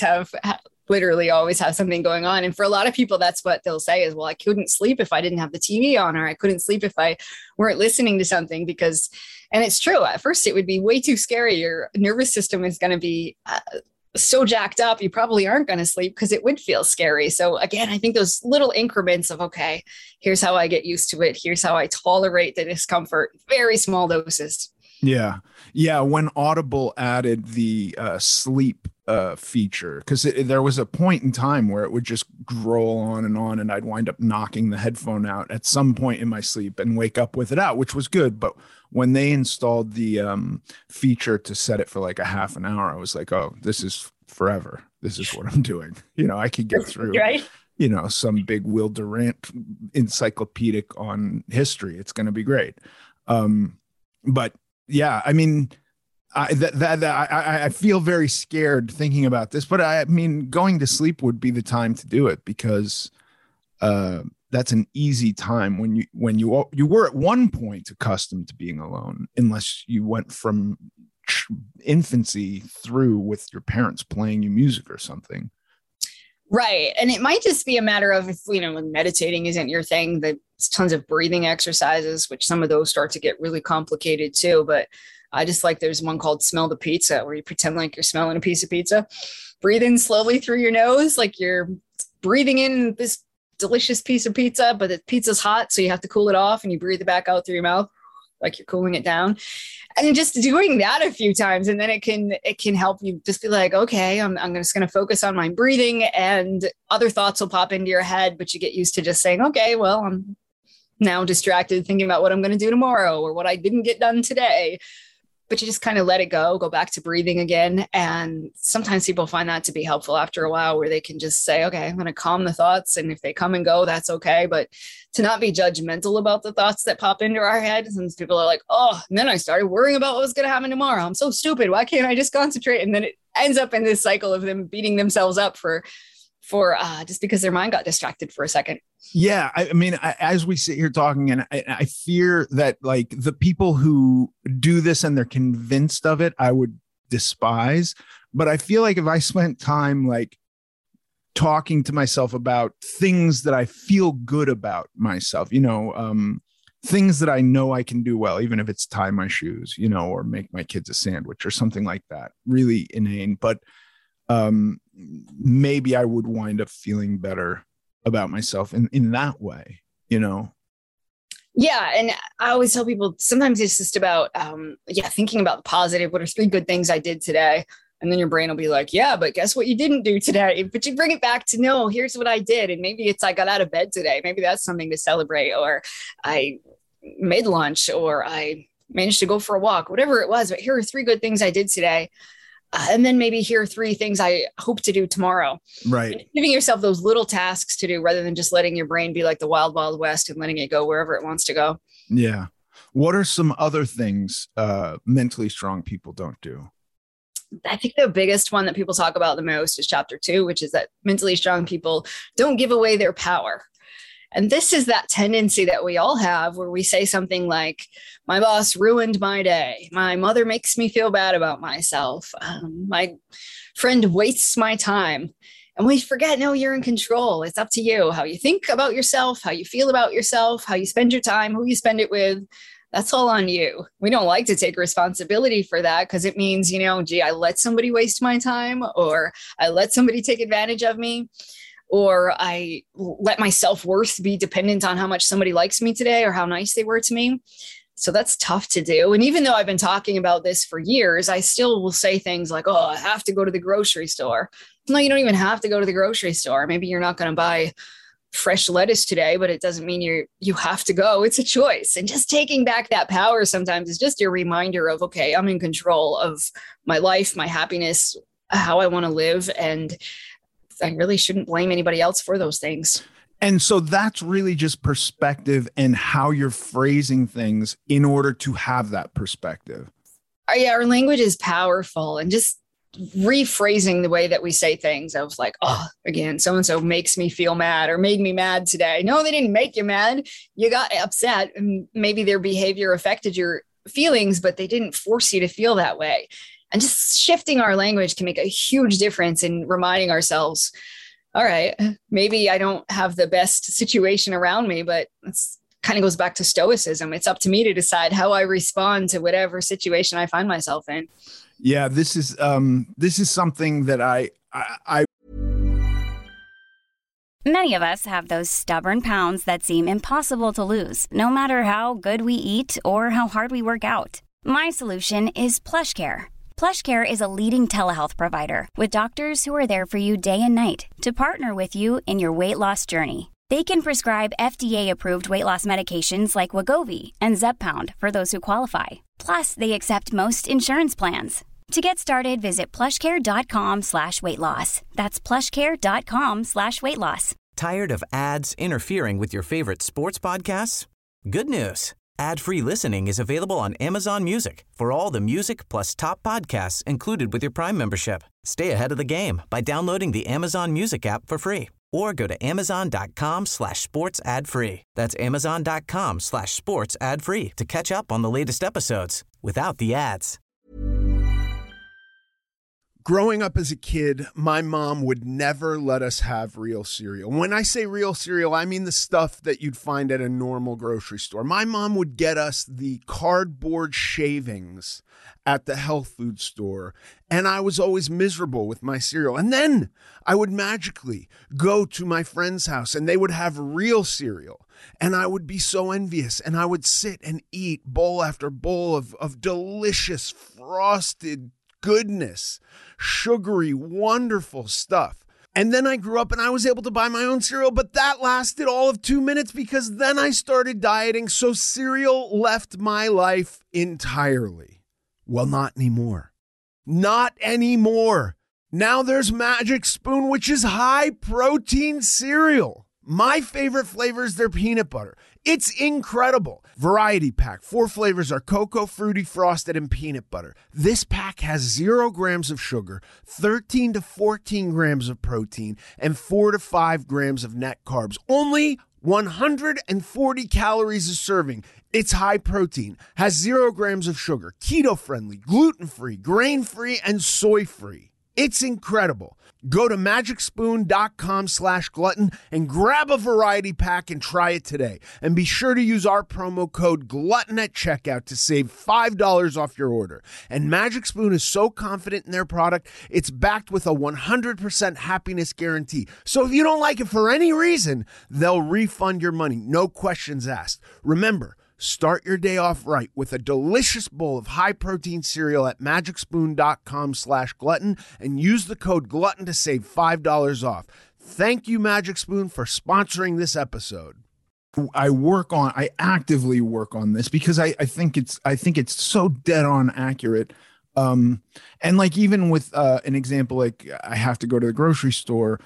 Speaker 8: literally always have something going on. And for a lot of people, that's what they'll say is, well, I couldn't sleep if I didn't have the TV on, or I couldn't sleep if I weren't listening to something and it's true. At first, it would be way too scary. Your nervous system is going to be so jacked up. You probably aren't going to sleep because it would feel scary. So again, I think those little increments of, okay, here's how I get used to it. Here's how I tolerate the discomfort. Very small doses.
Speaker 6: Yeah. Yeah. When Audible added the sleep feature, because there was a point in time where it would just roll on, and I'd wind up knocking the headphone out at some point in my sleep and wake up with it out, which was good. But when they installed the feature to set it for like a half an hour, I was like, oh, this is forever. This is what I'm doing. I could get through,
Speaker 8: right?
Speaker 6: Some big Will Durant encyclopedic on history. It's going to be great. But yeah, I mean, I feel very scared thinking about this, but I mean, going to sleep would be the time to do it, because that's an easy time when you were at one point accustomed to being alone, unless you went from infancy through with your parents playing you music or something.
Speaker 8: Right. And it might just be a matter of, if, when meditating isn't your thing, there's tons of breathing exercises, which some of those start to get really complicated too. But I just like, there's one called Smell the Pizza, where you pretend like you're smelling a piece of pizza, breathe in slowly through your nose, like you're breathing in this delicious piece of pizza, but the pizza's hot, so you have to cool it off, and you breathe it back out through your mouth like you're cooling it down. And just doing that a few times, and then it can help you just be like, okay, I'm just going to focus on my breathing, and other thoughts will pop into your head, but you get used to just saying, okay, well, I'm now distracted thinking about what I'm going to do tomorrow or what I didn't get done today. But you just kind of let it go back to breathing again. And sometimes people find that to be helpful after a while, where they can just say, okay, I'm going to calm the thoughts. And if they come and go, that's okay. But to not be judgmental about the thoughts that pop into our heads. And people are like, oh, and then I started worrying about what was going to happen tomorrow. I'm so stupid. Why can't I just concentrate? And then it ends up in this cycle of them beating themselves up for just because their mind got distracted for a second.
Speaker 6: Yeah. I mean, as we sit here talking, and I fear that, like, the people who do this and they're convinced of it, I would despise. But I feel like if I spent time, like, talking to myself about things that I feel good about myself, things that I know I can do well, even if it's tie my shoes, or make my kids a sandwich or something like that, really inane. But maybe I would wind up feeling better about myself in that way,
Speaker 8: Yeah. And I always tell people, sometimes it's just about, thinking about the positive. What are 3 good things I did today? And then your brain will be like, yeah, but guess what you didn't do today? But you bring it back to, no, here's what I did. And maybe it's, I got out of bed today. Maybe that's something to celebrate, or I made lunch, or I managed to go for a walk, whatever it was. But here are 3 good things I did today. And then maybe here are 3 things I hope to do tomorrow.
Speaker 6: Right.
Speaker 8: And giving yourself those little tasks to do, rather than just letting your brain be like the wild, wild west and letting it go wherever it wants to go.
Speaker 6: Yeah. What are some other things mentally strong people don't do?
Speaker 8: I think the biggest one that people talk about the most is chapter 2, which is that mentally strong people don't give away their power. And this is that tendency that we all have, where we say something like, my boss ruined my day. My mother makes me feel bad about myself. My friend wastes my time. And we forget, no, you're in control. It's up to you. How you think about yourself, how you feel about yourself, how you spend your time, who you spend it with. That's all on you. We don't like to take responsibility for that, because it means, I let somebody waste my time, or I let somebody take advantage of me, or I let my self-worth be dependent on how much somebody likes me today or how nice they were to me. So that's tough to do. And even though I've been talking about this for years, I still will say things like, oh, I have to go to the grocery store. No, you don't even have to go to the grocery store. Maybe you're not going to buy fresh lettuce today, but it doesn't mean you have to go. It's a choice. And just taking back that power sometimes is just a reminder of, okay, I'm in control of my life, my happiness, how I want to live. And I really shouldn't blame anybody else for those things.
Speaker 6: And so that's really just perspective and how you're phrasing things in order to have that perspective.
Speaker 8: Yeah, our language is powerful, and just rephrasing the way that we say things of like, oh, again, so-and-so makes me feel mad or made me mad today. No, they didn't make you mad. You got upset, and maybe their behavior affected your feelings, but they didn't force you to feel that way. And just shifting our language can make a huge difference in reminding ourselves, all right, maybe I don't have the best situation around me, but it's kind of goes back to stoicism. It's up to me to decide how I respond to whatever situation I find myself in.
Speaker 6: Yeah, this is something that I
Speaker 5: Many of us have those stubborn pounds that seem impossible to lose, no matter how good we eat or how hard we work out. My solution is PlushCare. PlushCare is a leading telehealth provider with doctors who are there for you day and night to partner with you in your weight loss journey. They can prescribe FDA-approved weight loss medications like Wegovy and Zepbound for those who qualify. Plus, they accept most insurance plans. To get started, visit plushcare.com/weightloss. That's plushcare.com/weightloss.
Speaker 4: Tired of ads interfering with your favorite sports podcasts? Good news. Ad-free listening is available on Amazon Music for all the music plus top podcasts included with your Prime membership. Stay ahead of the game by downloading the Amazon Music app for free or go to amazon.com/sports ad free. That's amazon.com/sports ad free to catch up on the latest episodes without the ads.
Speaker 6: Growing up as a kid, my mom would never let us have real cereal. When I say real cereal, I mean the stuff that you'd find at a normal grocery store. My mom would get us the cardboard shavings at the health food store, and I was always miserable with my cereal. And then I would magically go to my friend's house, and they would have real cereal, and I would be so envious, and I would sit and eat bowl after bowl of delicious frosted goodness, sugary, wonderful stuff. And then I grew up and I was able to buy my own cereal, but that lasted all of 2 minutes because then I started dieting. So cereal left my life entirely. Well, not anymore. Not anymore. Now there's Magic Spoon, which is high protein cereal. My favorite flavor is their peanut butter. It's incredible. Variety pack. 4 flavors are cocoa, fruity, frosted, and peanut butter. This pack has 0 grams of sugar, 13 to 14 grams of protein, and 4 to 5 grams of net carbs. Only 140 calories a serving. It's high protein, has 0 grams of sugar, keto-friendly, gluten-free, grain-free, and soy-free. It's incredible. Go to magicspoon.com/glutton and grab a variety pack and try it today. And be sure to use our promo code GLUTTON at checkout to save $5 off your order. And Magic Spoon is so confident in their product, it's backed with a 100% happiness guarantee. So if you don't like it for any reason, they'll refund your money. No questions asked. Remember, start your day off right with a delicious bowl of high-protein cereal at magicspoon.com/glutton and use the code GLUTTON to save $5 off. Thank you, Magic Spoon, for sponsoring this episode. I actively work on this because I think it's so dead on accurate. And like even with an example, like I have to go to the grocery store,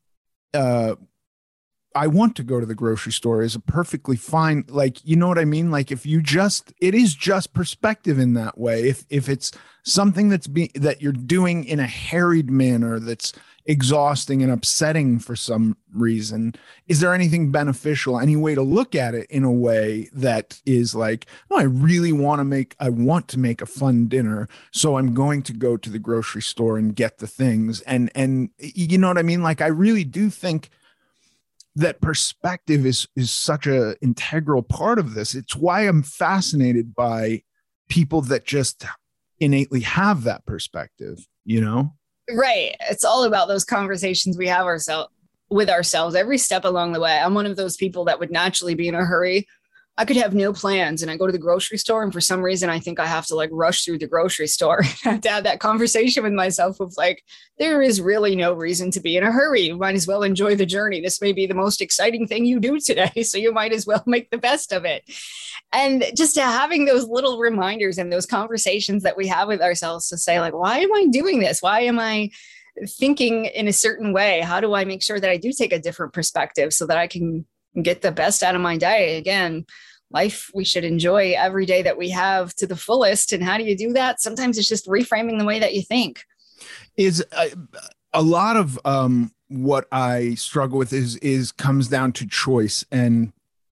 Speaker 6: I want to go to the grocery store is a perfectly fine, like, you know what I mean? Like if you it is just perspective in that way. If it's something that you're doing in a harried manner, that's exhausting and upsetting for some reason, is there anything beneficial, any way to look at it in a way that is like, no, I want to make a fun dinner. So I'm going to go to the grocery store and get the things. And you know what I mean? Like, I really do think that perspective is such a integral part of this. It's why I'm fascinated by people that just innately have that perspective, you know?
Speaker 8: Right. It's all about those conversations we have with ourselves every step along the way. I'm one of those people that would naturally be in a hurry. I could have no plans and I go to the grocery store, and for some reason I think I have to like rush through the grocery store. I have to have that conversation with myself of like, there is really no reason to be in a hurry. You might as well enjoy the journey. This may be the most exciting thing you do today, so you might as well make the best of it. And just having those little reminders and those conversations that we have with ourselves to say like, why am I doing this? Why am I thinking in a certain way? How do I make sure that I do take a different perspective so that I can get the best out of my day? Again, life, we should enjoy every day that we have to the fullest. And how do you do that? Sometimes it's just reframing the way that you think.
Speaker 6: Is a lot of what I struggle with is comes down to choice and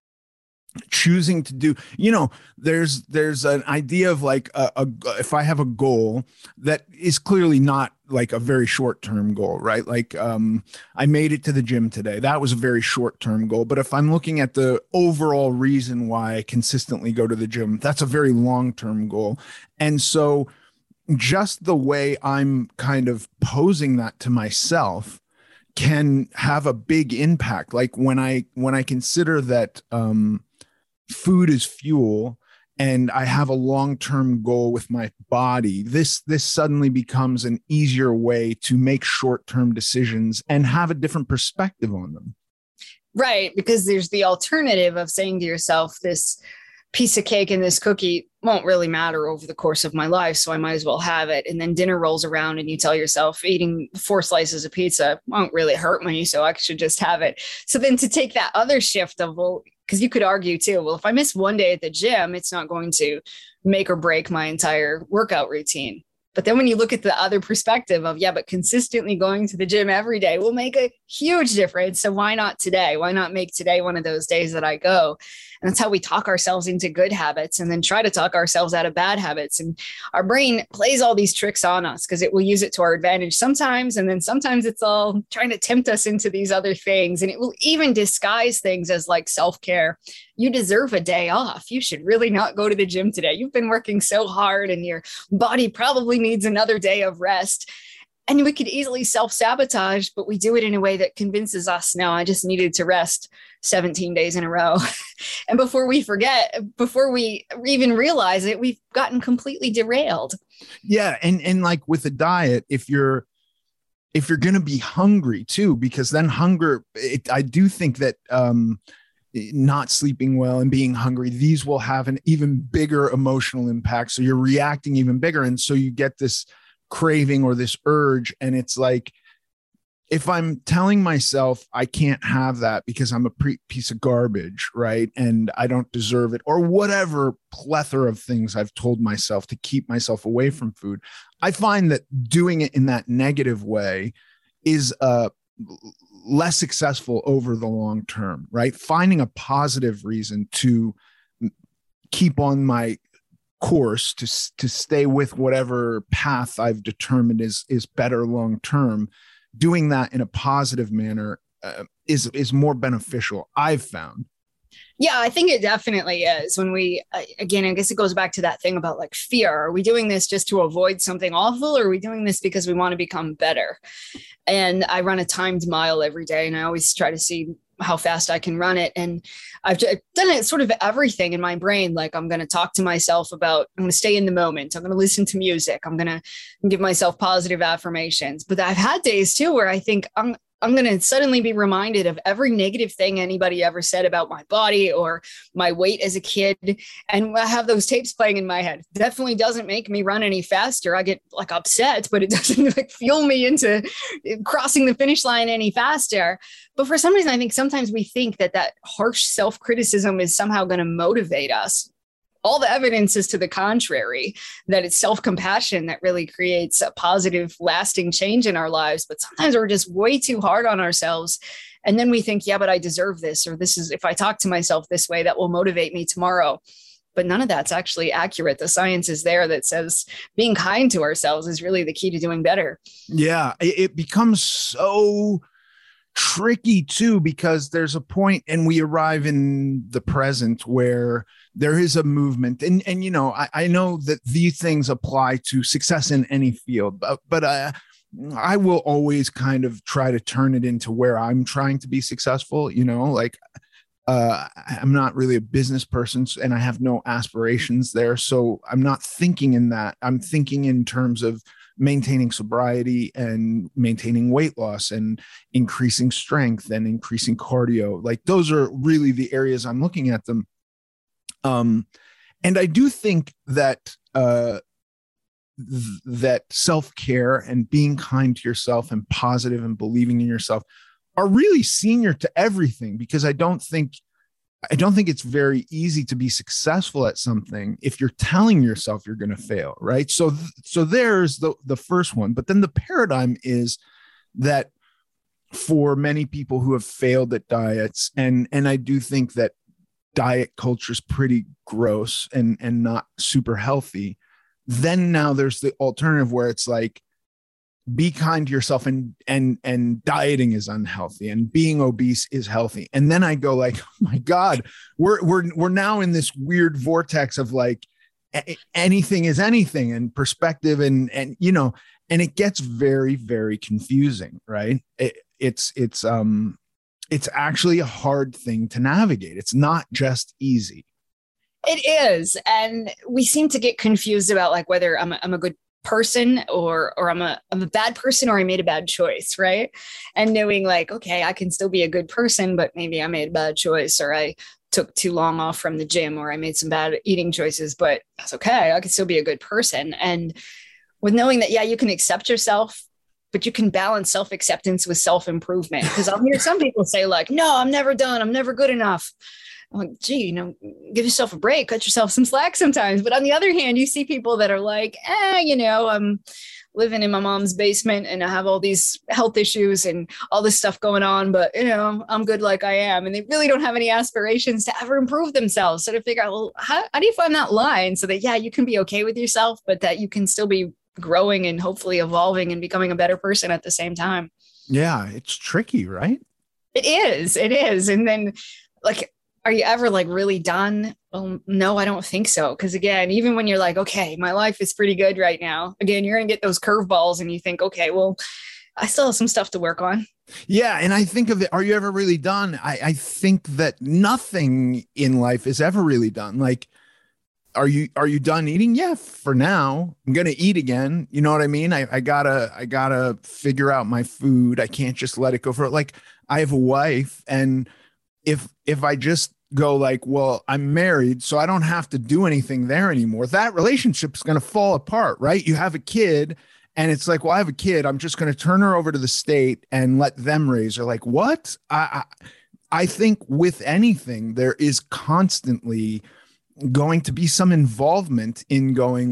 Speaker 6: choosing to do, you know, there's an idea of like if I have a goal that is clearly not like a very short-term goal, right? Like I made it to the gym today. That was a very short-term goal. But if I'm looking at the overall reason why I consistently go to the gym, that's a very long-term goal. And so just the way I'm kind of posing that to myself can have a big impact. Like when I consider that food is fuel and I have a long-term goal with my body, this suddenly becomes an easier way to make short-term decisions and have a different perspective on them.
Speaker 8: Right. Because there's the alternative of saying to yourself, this piece of cake and this cookie won't really matter over the course of my life, so I might as well have it. And then dinner rolls around and you tell yourself eating 4 slices of pizza won't really hurt me, so I should just have it. So then to take that other shift of, well, because you could argue too, well, if I miss one day at the gym, it's not going to make or break my entire workout routine. But then when you look at the other perspective of, yeah, but consistently going to the gym every day will make a huge difference. So why not today? Why not make today one of those days that I go? And that's how we talk ourselves into good habits and then try to talk ourselves out of bad habits. And our brain plays all these tricks on us because it will use it to our advantage sometimes. And then sometimes it's all trying to tempt us into these other things. And it will even disguise things as like self-care. You deserve a day off. You should really not go to the gym today. You've been working so hard and your body probably needs another day of rest. And we could easily self-sabotage, but we do it in a way that convinces us, no, I just needed to rest 17 days in a row. And before we forget, before we even realize it, we've gotten completely derailed.
Speaker 6: Yeah. And like with a diet, if you're going to be hungry too, because then hunger, I do think that not sleeping well and being hungry, these will have an even bigger emotional impact. So you're reacting even bigger. And so you get this craving or this urge. And it's like, if I'm telling myself I can't have that because I'm a piece of garbage, right? And I don't deserve it, or whatever plethora of things I've told myself to keep myself away from food, I find that doing it in that negative way is less successful over the long term, right? Finding a positive reason to keep on my course, to stay with whatever path I've determined is better long term, doing that in a positive manner is more beneficial, I've found.
Speaker 8: Yeah, I think it definitely is. When we, again, I guess it goes back to that thing about like fear. Are we doing this just to avoid something awful, or are we doing this because we want to become better? And I run a timed mile every day, and I always try to see how fast I can run it. And I've done it sort of everything in my brain. Like I'm going to talk to myself about, I'm going to stay in the moment. I'm going to listen to music. I'm going to give myself positive affirmations. But I've had days too, where I think I'm going to suddenly be reminded of every negative thing anybody ever said about my body or my weight as a kid. And I have those tapes playing in my head. Definitely doesn't make me run any faster. I get like upset, but it doesn't like fuel me into crossing the finish line any faster. But for some reason, I think sometimes we think that harsh self-criticism is somehow going to motivate us. All the evidence is to the contrary, that it's self-compassion that really creates a positive, lasting change in our lives. But sometimes we're just way too hard on ourselves. And then we think, yeah, but I deserve this, or this is, if I talk to myself this way, that will motivate me tomorrow. But none of that's actually accurate. The science is there that says being kind to ourselves is really the key to doing better. Yeah,
Speaker 6: it becomes so tricky too, because there's a point and we arrive in the present where there is a movement. And you know, I know that these things apply to success in any field, but I will always kind of try to turn it into where I'm trying to be successful. You know, like I'm not really a business person and I have no aspirations there. So I'm not thinking in that. I'm thinking in terms of maintaining sobriety and maintaining weight loss and increasing strength and increasing cardio. Like those are really the areas I'm looking at them. And I do think that that self-care and being kind to yourself and positive and believing in yourself are really senior to everything, because I don't think it's very easy to be successful at something if you're telling yourself you're going to fail, right? So there's the first one. But then the paradigm is that for many people who have failed at diets, and I do think that diet culture is pretty gross and not super healthy. Then now there's the alternative where it's like, be kind to yourself and dieting is unhealthy and being obese is healthy. And then I go like, oh my God, we're now in this weird vortex of like anything is anything and perspective and you know, and it gets very, very confusing, right? It's actually a hard thing to navigate. It's not just easy.
Speaker 8: It is. And we seem to get confused about like whether I'm a good person or I'm a bad person, or I made a bad choice, right? And knowing like, okay, I can still be a good person, but maybe I made a bad choice, or I took too long off from the gym, or I made some bad eating choices, but that's okay. I can still be a good person. And with knowing that, yeah, you can accept yourself, but you can balance self-acceptance with self-improvement. Because I'll hear some people say like, no, I'm never done. I'm never good enough. well, gee, give yourself a break, cut yourself some slack sometimes. But on the other hand, you see people that are like, I'm living in my mom's basement and I have all these health issues and all this stuff going on, but I'm good like I am. And they really don't have any aspirations to ever improve themselves. So to figure out, well, how do you find that line so that, yeah, you can be okay with yourself, but that you can still be growing and hopefully evolving and becoming a better person at the same time.
Speaker 6: Yeah, it's tricky, right?
Speaker 8: It is. And then are you ever really done? Well, no, I don't think so. Because again, even when you're like, okay, my life is pretty good right now, again, you're going to get those curveballs and you think, okay, well, I still have some stuff to work on.
Speaker 6: Yeah. And I think of it, are you ever really done? I think that nothing in life is ever really done. Are you done eating? Yeah, for now. I'm going to eat again. You know what I mean? I gotta figure out my food. I can't just let it go for it. I have a wife, and if I just go well, I'm married, so I don't have to do anything there anymore, that relationship's going to fall apart, right? You have a kid and it's well, I have a kid. I'm just going to turn her over to the state and let them raise her. What? I think with anything, there is constantly going to be some involvement in going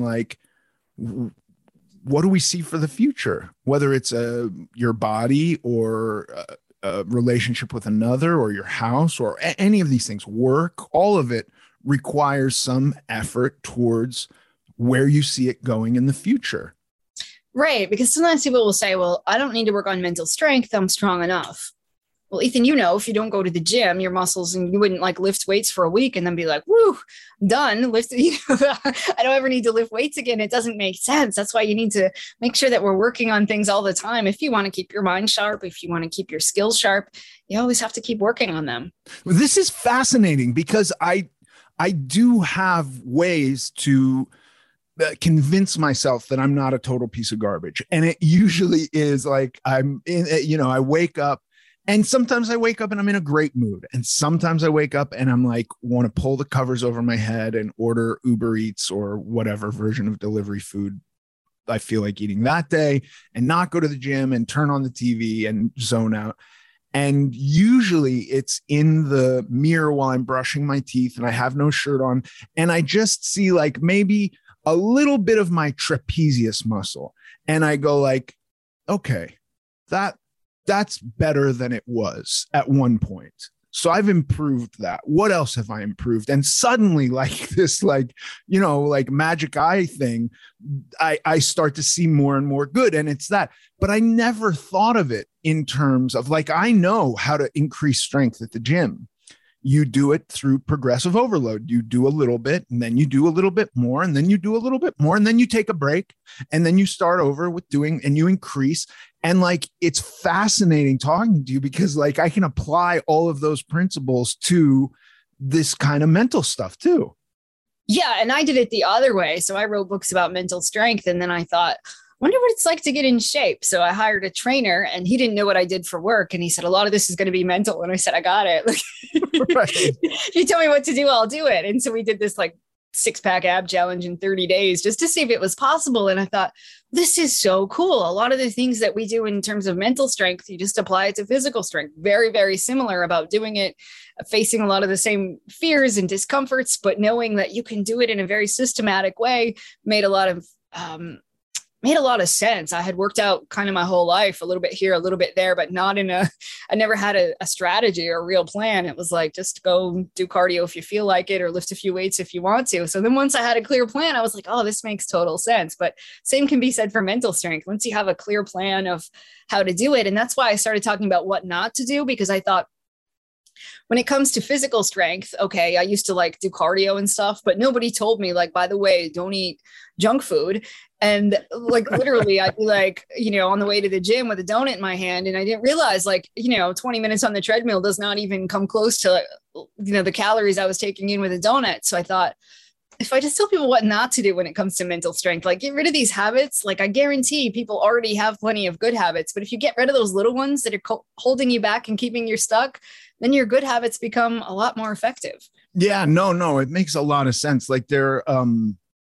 Speaker 6: what do we see for the future? Whether it's your body or a relationship with another or your house or any of these things, work, all of it requires some effort towards where you see it going in the future.
Speaker 8: Right. Because sometimes people will say, well, I don't need to work on mental strength. I'm strong enough. Well, Ethan, if you don't go to the gym, your muscles, and you wouldn't lift weights for a week and then be like, woo, done. I don't ever need to lift weights again. It doesn't make sense. That's why you need to make sure that we're working on things all the time. If you want to keep your mind sharp, if you want to keep your skills sharp, you always have to keep working on them.
Speaker 6: Well, this is fascinating because I do have ways to convince myself that I'm not a total piece of garbage. And it usually is I wake up. And sometimes I wake up and I'm in a great mood. And sometimes I wake up and I'm want to pull the covers over my head and order Uber Eats or whatever version of delivery food I feel like eating that day, and not go to the gym and turn on the TV and zone out. And usually it's in the mirror while I'm brushing my teeth and I have no shirt on. And I just see maybe a little bit of my trapezius muscle. And I go okay, that's better than it was at one point. So I've improved that. What else have I improved? And suddenly this, magic eye thing, I start to see more and more good. And it's that, but I never thought of it in terms of I know how to increase strength at the gym. You do it through progressive overload. You do a little bit, and then you do a little bit more, and then you do a little bit more, and then you take a break, and then you start over with doing, and you increase. And it's fascinating talking to you because I can apply all of those principles to this kind of mental stuff too.
Speaker 8: Yeah. And I did it the other way. So I wrote books about mental strength. And then I thought, wonder what it's like to get in shape. So I hired a trainer and he didn't know what I did for work. And he said, a lot of this is going to be mental. And I said, I got it. Right. You tell me what to do, I'll do it. And so we did this 6-pack ab challenge in 30 days just to see if it was possible. And I thought, this is so cool. A lot of the things that we do in terms of mental strength, you just apply it to physical strength. Very, very similar about doing it, facing a lot of the same fears and discomforts, but knowing that you can do it in a very systematic way made a lot of sense. I had worked out kind of my whole life, a little bit here, a little bit there, but I never had a strategy or a real plan. It was just go do cardio if you feel like it, or lift a few weights if you want to. So then once I had a clear plan, I was like, oh, this makes total sense. But same can be said for mental strength. Once you have a clear plan of how to do it. And that's why I started talking about what not to do, because I thought, when it comes to physical strength, okay, I used to do cardio and stuff, but nobody told me by the way, don't eat junk food. And literally I'd be on the way to the gym with a donut in my hand. And I didn't realize 20 minutes on the treadmill does not even come close to, the calories I was taking in with a donut. So I thought, if I just tell people what not to do when it comes to mental strength, get rid of these habits, I guarantee people already have plenty of good habits. But if you get rid of those little ones that are holding you back and keeping you stuck, then your good habits become a lot more effective.
Speaker 6: Yeah, no, it makes a lot of sense. They're,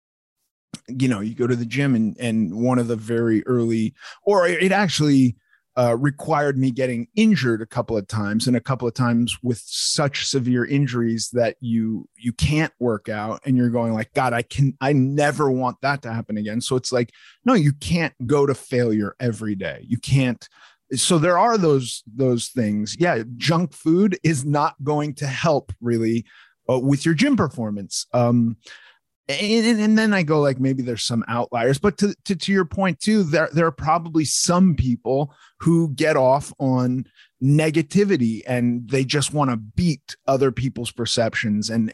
Speaker 6: you go to the gym and one of the very early, or it actually required me getting injured a couple of times, and a couple of times with such severe injuries that you can't work out, and you're going like, God, I never want that to happen again. So it's like, no, you can't go to failure every day. You can't. So there are those things. Yeah. Junk food is not going to help really with your gym performance. And then I go like, maybe there's some outliers, but to your point too, there are probably some people who get off on negativity and they just want to beat other people's perceptions and,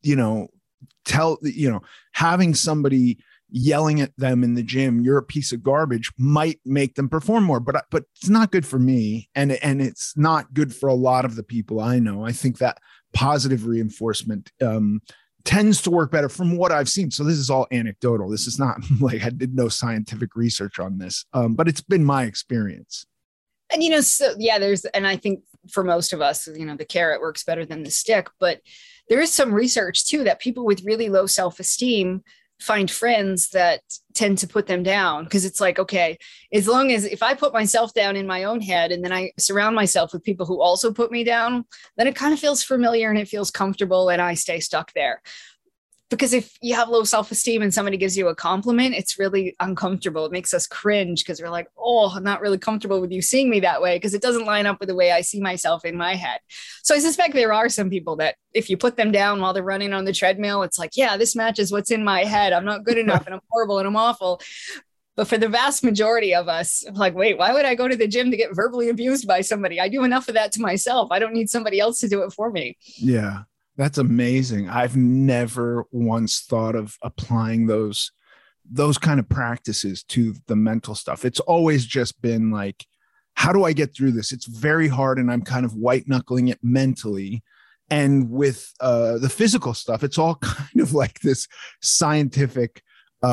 Speaker 6: having somebody yelling at them in the gym, you're a piece of garbage, might make them perform more, but it's not good for me. And it's not good for a lot of the people I know. I think that positive reinforcement, tends to work better from what I've seen. So this is all anecdotal. This is not like I did no scientific research on this, but it's been my experience.
Speaker 8: And, and I think for most of us, the carrot works better than the stick, but there is some research too, that people with really low self-esteem find friends that tend to put them down. Cause it's like, okay, as long as if I put myself down in my own head and then I surround myself with people who also put me down, then it kind of feels familiar and it feels comfortable and I stay stuck there. Because if you have low self-esteem and somebody gives you a compliment, it's really uncomfortable. It makes us cringe because we're like, oh, I'm not really comfortable with you seeing me that way because it doesn't line up with the way I see myself in my head. So I suspect there are some people that if you put them down while they're running on the treadmill, it's like, yeah, this matches what's in my head. I'm not good enough and I'm horrible and I'm awful. But for the vast majority of us, I'm like, wait, why would I go to the gym to get verbally abused by somebody? I do enough of that to myself. I don't need somebody else to do it for me.
Speaker 6: Yeah. That's amazing. I've never once thought of applying those kind of practices to the mental stuff. It's always just been like, how do I get through this? It's very hard. And I'm kind of white knuckling it mentally. And with the physical stuff, it's all kind of like this scientific,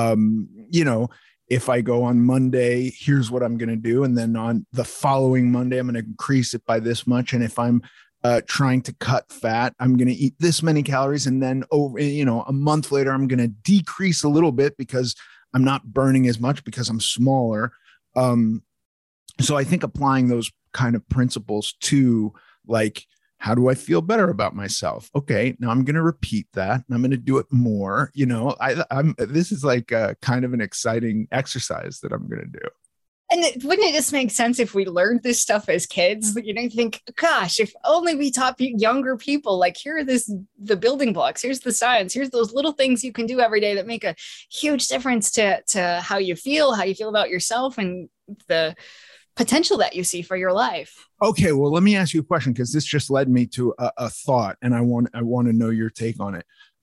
Speaker 6: if I go on Monday, here's what I'm going to do. And then on the following Monday, I'm going to increase it by this much. And if I'm trying to cut fat, I'm going to eat this many calories. And then over, a month later, I'm going to decrease a little bit because I'm not burning as much because I'm smaller. So I think applying those kind of principles to like, how do I feel better about myself? Okay, now I'm going to repeat that and I'm going to do it more. This is like a kind of an exciting exercise that I'm going to do.
Speaker 8: And wouldn't it just make sense if we learned this stuff as kids? You think, gosh, if only we taught younger people, like, here are the building blocks, here's the science, here's those little things you can do every day that make a huge difference to how you feel about yourself and the potential that you see for your life.
Speaker 6: Okay, well, let me ask you a question because this just led me to a thought, and I want to know your take on it.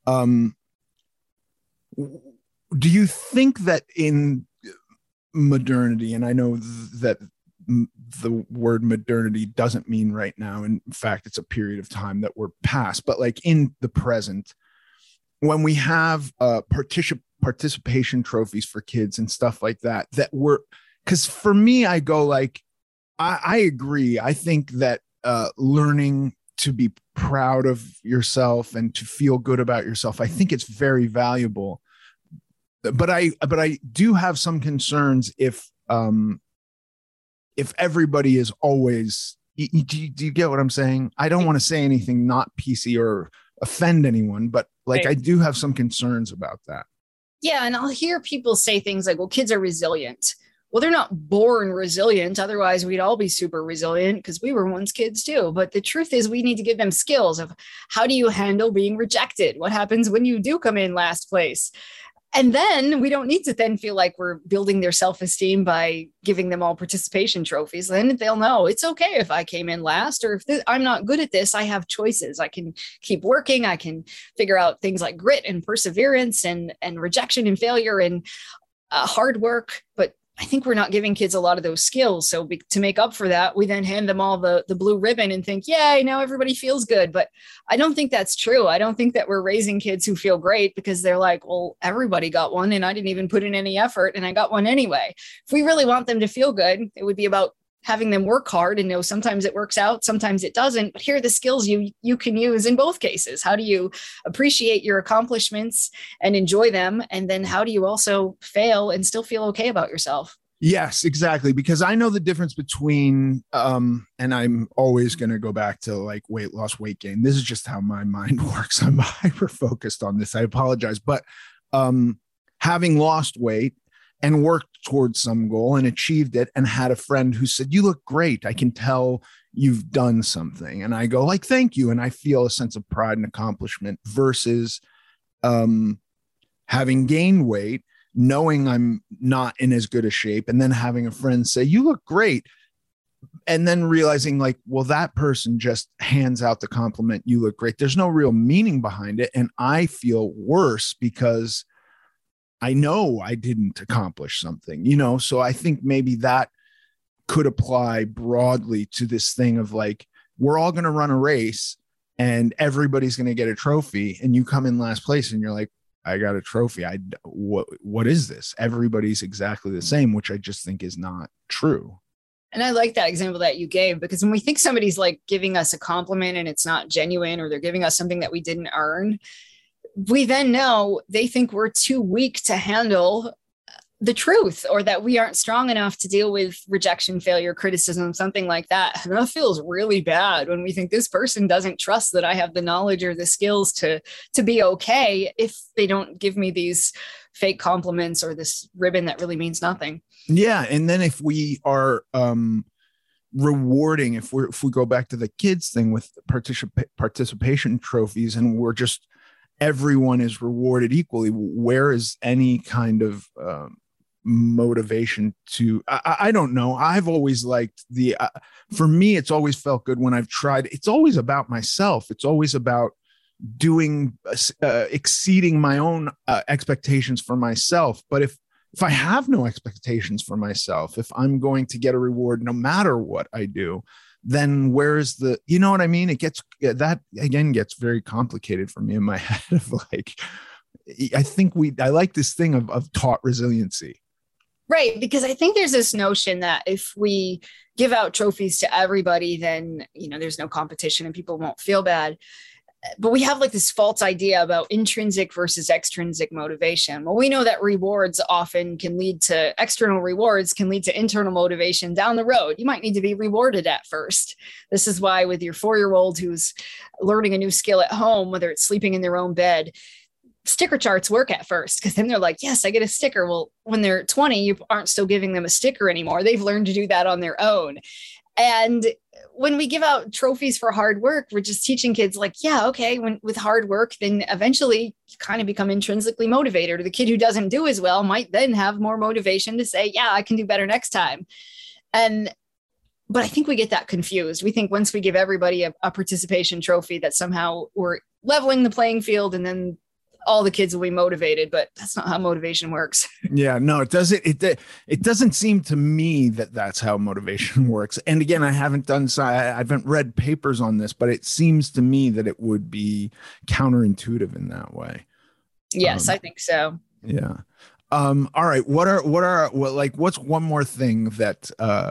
Speaker 6: Do you think that in modernity, and I know that the word modernity doesn't mean right now, in fact, it's a period of time that we're past, but like in the present, when we have participation trophies for kids and stuff like that because for me, I go like, I agree. I think that learning to be proud of yourself and to feel good about yourself, I think it's very valuable. But I do have some concerns if everybody is always, do you get what I'm saying? I don't want to say anything not PC or offend anyone, but like, right. I do have some concerns about that.
Speaker 8: Yeah. And I'll hear people say things like, well, kids are resilient. Well, they're not born resilient. Otherwise, we'd all be super resilient because we were once kids too. But the truth is we need to give them skills of how do you handle being rejected? What happens when you do come in last place? And then we don't need to then feel like we're building their self-esteem by giving them all participation trophies. Then they'll know it's okay if I came in last, or if I'm not good at this, I have choices. I can keep working. I can figure out things like grit and perseverance and rejection and failure and hard work. But I think we're not giving kids a lot of those skills. So to make up for that, we then hand them all the blue ribbon and think, yay, now everybody feels good. But I don't think that's true. I don't think that we're raising kids who feel great because they're like, well, everybody got one and I didn't even put in any effort and I got one anyway. If we really want them to feel good, it would be about having them work hard and know sometimes it works out, sometimes it doesn't. But here are the skills you can use in both cases. How do you appreciate your accomplishments and enjoy them? And then how do you also fail and still feel okay about yourself?
Speaker 6: Yes, exactly. Because I know the difference between, and I'm always going to go back to like weight loss, weight gain. This is just how my mind works. I'm hyper focused on this. I apologize. But having lost weight and worked towards some goal and achieved it and had a friend who said, you look great. I can tell you've done something. And I go like, thank you. And I feel a sense of pride and accomplishment versus having gained weight, knowing I'm not in as good a shape, and then having a friend say, you look great. And then realizing like, well, that person just hands out the compliment, you look great. There's no real meaning behind it. And I feel worse because I know I didn't accomplish something, you know? So I think maybe that could apply broadly to this thing of like, we're all going to run a race and everybody's going to get a trophy. And you come in last place and you're like, I got a trophy. What is this? Everybody's exactly the same, which I just think is not true.
Speaker 8: And I like that example that you gave, because when we think somebody's like giving us a compliment and it's not genuine, or they're giving us something that we didn't earn, we then know they think we're too weak to handle the truth, or that we aren't strong enough to deal with rejection, failure, criticism, something like that. And that feels really bad when we think this person doesn't trust that I have the knowledge or the skills to be okay if they don't give me these fake compliments or this ribbon that really means nothing.
Speaker 6: Yeah. And then if we are rewarding, if we go back to the kids thing with participation trophies, and we're just, everyone is rewarded equally, where is any kind of motivation to, I don't know. I've always liked for me, it's always felt good when I've tried. It's always about myself. It's always about doing, exceeding my own expectations for myself. But if I have no expectations for myself, if I'm going to get a reward no matter what I do, then where's the, you know what I mean? That again gets very complicated for me in my head of like, I like this thing of taught resiliency.
Speaker 8: Right. Because I think there's this notion that if we give out trophies to everybody, then, you know, there's no competition and people won't feel bad. But we have like this false idea about intrinsic versus extrinsic motivation. Well, we know that rewards often can lead to, external rewards can lead to internal motivation down the road. You might need to be rewarded at first. This is why with your 4-year-old who's learning a new skill at home, whether it's sleeping in their own bed, sticker charts work at first, because then they're like, yes, I get a sticker. Well, when they're 20, you aren't still giving them a sticker anymore. They've learned to do that on their own. And when we give out trophies for hard work, we're just teaching kids like, yeah, okay, with hard work, then eventually you kind of become intrinsically motivated. Or the kid who doesn't do as well might then have more motivation to say, yeah, I can do better next time. But I think we get that confused. We think once we give everybody a participation trophy that somehow we're leveling the playing field and then all the kids will be motivated, but that's not how motivation works.
Speaker 6: Yeah, no, it doesn't. It doesn't seem to me that that's how motivation works. And again, I haven't read papers on this, but it seems to me that it would be counterintuitive in that way.
Speaker 8: Yes, I think so.
Speaker 6: Yeah. All right. What's one more thing that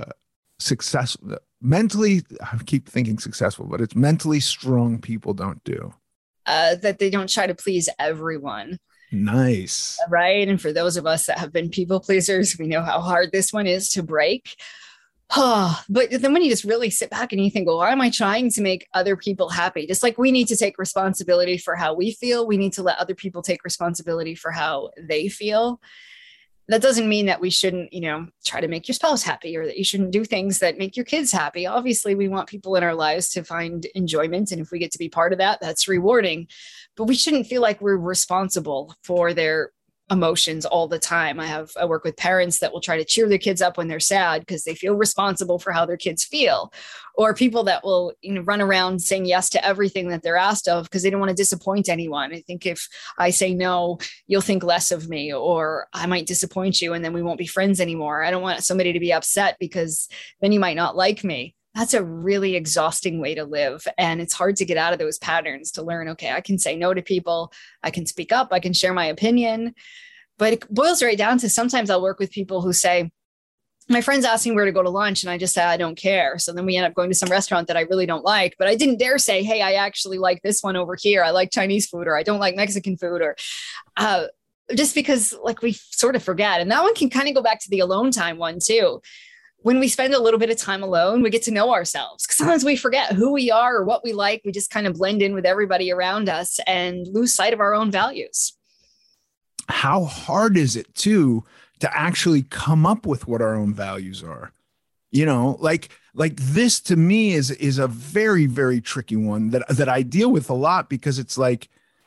Speaker 6: mentally, I keep thinking successful, but it's mentally strong people don't do?
Speaker 8: That they don't try to please everyone.
Speaker 6: Nice.
Speaker 8: Right. And for those of us that have been people pleasers, we know how hard this one is to break. But then when you just really sit back and you think, well, why am I trying to make other people happy? Just like we need to take responsibility for how we feel, we need to let other people take responsibility for how they feel. That doesn't mean that we shouldn't, try to make your spouse happy, or that you shouldn't do things that make your kids happy. Obviously, we want people in our lives to find enjoyment. And if we get to be part of that, that's rewarding. But we shouldn't feel like we're responsible for their emotions all the time. I work with parents that will try to cheer their kids up when they're sad because they feel responsible for how their kids feel, or people that will run around saying yes to everything that they're asked of because they don't want to disappoint anyone. I think if I say no, you'll think less of me, or I might disappoint you and then we won't be friends anymore. I don't want somebody to be upset because then you might not like me. That's a really exhausting way to live. And it's hard to get out of those patterns, to learn, okay, I can say no to people. I can speak up. I can share my opinion. But it boils right down to, sometimes I'll work with people who say, my friend's asking where to go to lunch, and I just say, I don't care. So then we end up going to some restaurant that I really don't like, but I didn't dare say, hey, I actually like this one over here. I like Chinese food, or I don't like Mexican food, or just because like we sort of forget. And that one can kind of go back to the alone time one too. When we spend a little bit of time alone, we get to know ourselves. Because sometimes we forget who we are or what we like. We just kind of blend in with everybody around us and lose sight of our own values.
Speaker 6: How hard is it too to actually come up with what our own values are? You know, like this to me is a very, very tricky one that I deal with a lot, because it's like,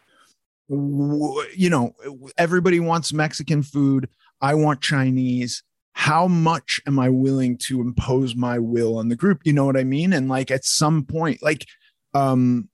Speaker 6: you know, everybody wants Mexican food. I want Chinese. How much am I willing to impose my will on the group? You know what I mean? And like at some point, like Howard,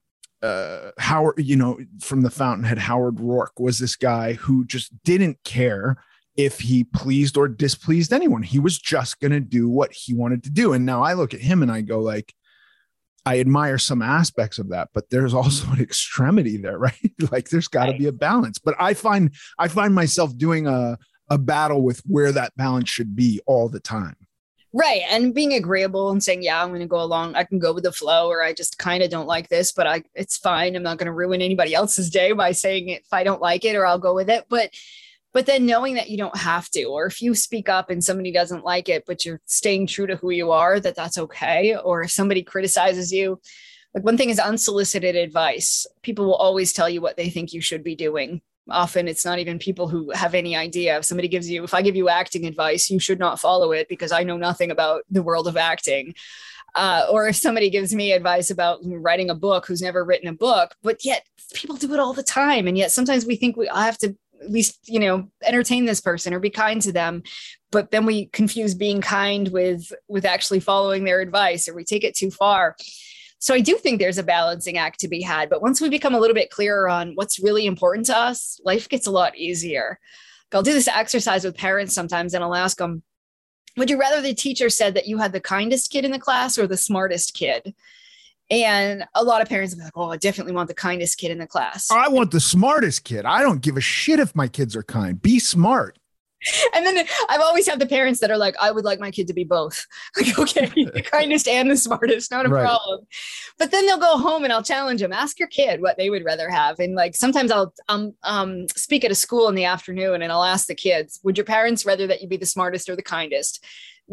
Speaker 6: you know, from the Fountainhead, Howard Rourke was this guy who just didn't care if he pleased or displeased anyone. He was just going to do what he wanted to do. And now I look at him and I go like, I admire some aspects of that, but there's also an extremity there, right? Like there's got to be a balance. But I find myself doing a battle with where that balance should be all the time.
Speaker 8: Right. And being agreeable and saying, yeah, I'm going to go along. I can go with the flow, or I just kind of don't like this, but it's fine. I'm not going to ruin anybody else's day by saying if I don't like it, or I'll go with it. But then knowing that you don't have to, or if you speak up and somebody doesn't like it, but you're staying true to who you are, that's okay. Or if somebody criticizes you, like one thing is unsolicited advice. People will always tell you what they think you should be doing. Often it's not even people who have any idea. If I give you acting advice, you should not follow it because I know nothing about the world of acting. Or if somebody gives me advice about writing a book who's never written a book, but yet people do it all the time. And yet sometimes we think I have to at least, you know, entertain this person or be kind to them. But then we confuse being kind with actually following their advice, or we take it too far. So I do think there's a balancing act to be had. But once we become a little bit clearer on what's really important to us, life gets a lot easier. I'll do this exercise with parents sometimes, and I'll ask them, would you rather the teacher said that you had the kindest kid in the class or the smartest kid? And a lot of parents will be like, oh, I definitely want the kindest kid in the class.
Speaker 6: I want the smartest kid. I don't give a shit if my kids are kind. Be smart.
Speaker 8: And then I've always had the parents that are like, I would like my kid to be both. Like, okay, the kindest and the smartest, not a problem. But then they'll go home and I'll challenge them. Ask your kid what they would rather have. And like, sometimes I'll speak at a school in the afternoon and I'll ask the kids, would your parents rather that you be the smartest or the kindest?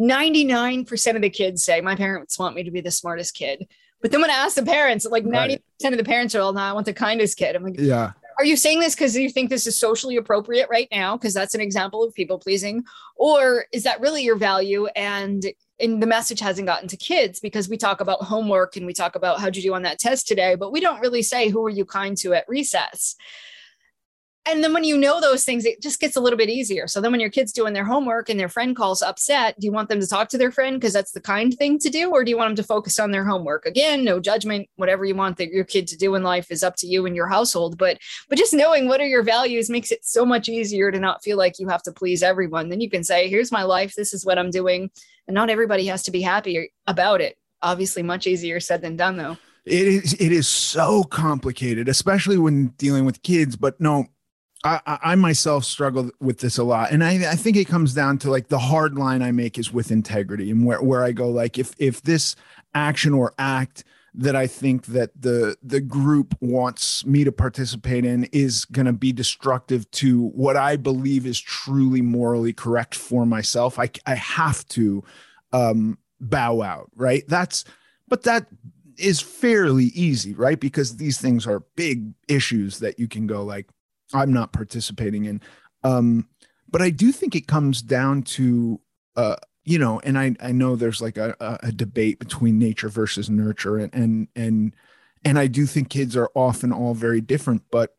Speaker 8: 99% of the kids say my parents want me to be the smartest kid. But then when I ask the parents, like 90% of the parents are all, no, I want the kindest kid. I'm like, yeah. Are you saying this because you think this is socially appropriate right now? Because that's an example of people pleasing. Or is that really your value? And the message hasn't gotten to kids, because we talk about homework and we talk about how'd you do on that test today, but we don't really say, who are you kind to at recess? And then when you know those things, it just gets a little bit easier. So then when your kid's doing their homework and their friend calls upset, do you want them to talk to their friend because that's the kind thing to do? Or do you want them to focus on their homework? Again, no judgment. Whatever you want your kid to do in life is up to you and your household. But just knowing what are your values makes it so much easier to not feel like you have to please everyone. Then you can say, here's my life. This is what I'm doing. And not everybody has to be happy about it. Obviously, much easier said than done, though.
Speaker 6: It is so complicated, especially when dealing with kids. But no, I myself struggle with this a lot. And I think it comes down to like the hard line I make is with integrity, and where I go, like, if this action or act that I think that the group wants me to participate in is going to be destructive to what I believe is truly morally correct for myself, I have to bow out. Right. But that is fairly easy, right? Because these things are big issues that you can go like, I'm not participating in. But I do think it comes down to, you know, and I know there's like a debate between nature versus nurture, and I do think kids are often all very different, but,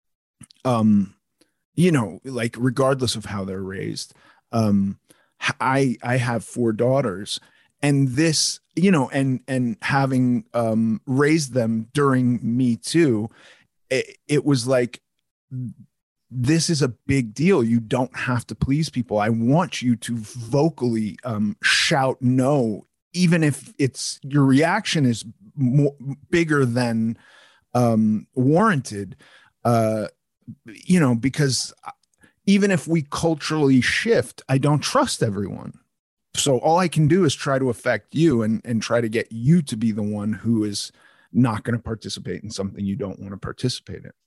Speaker 6: you know, like regardless of how they're raised, I have 4 daughters, and this, you know, and having raised them during Me Too, it was like, this is a big deal. You don't have to please people. I want you to vocally shout no, even if it's your reaction is bigger than warranted, you know, because even if we culturally shift, I don't trust everyone. So all I can do is try to affect you and try to get you to be the one who is not going to participate in something you don't want to participate in.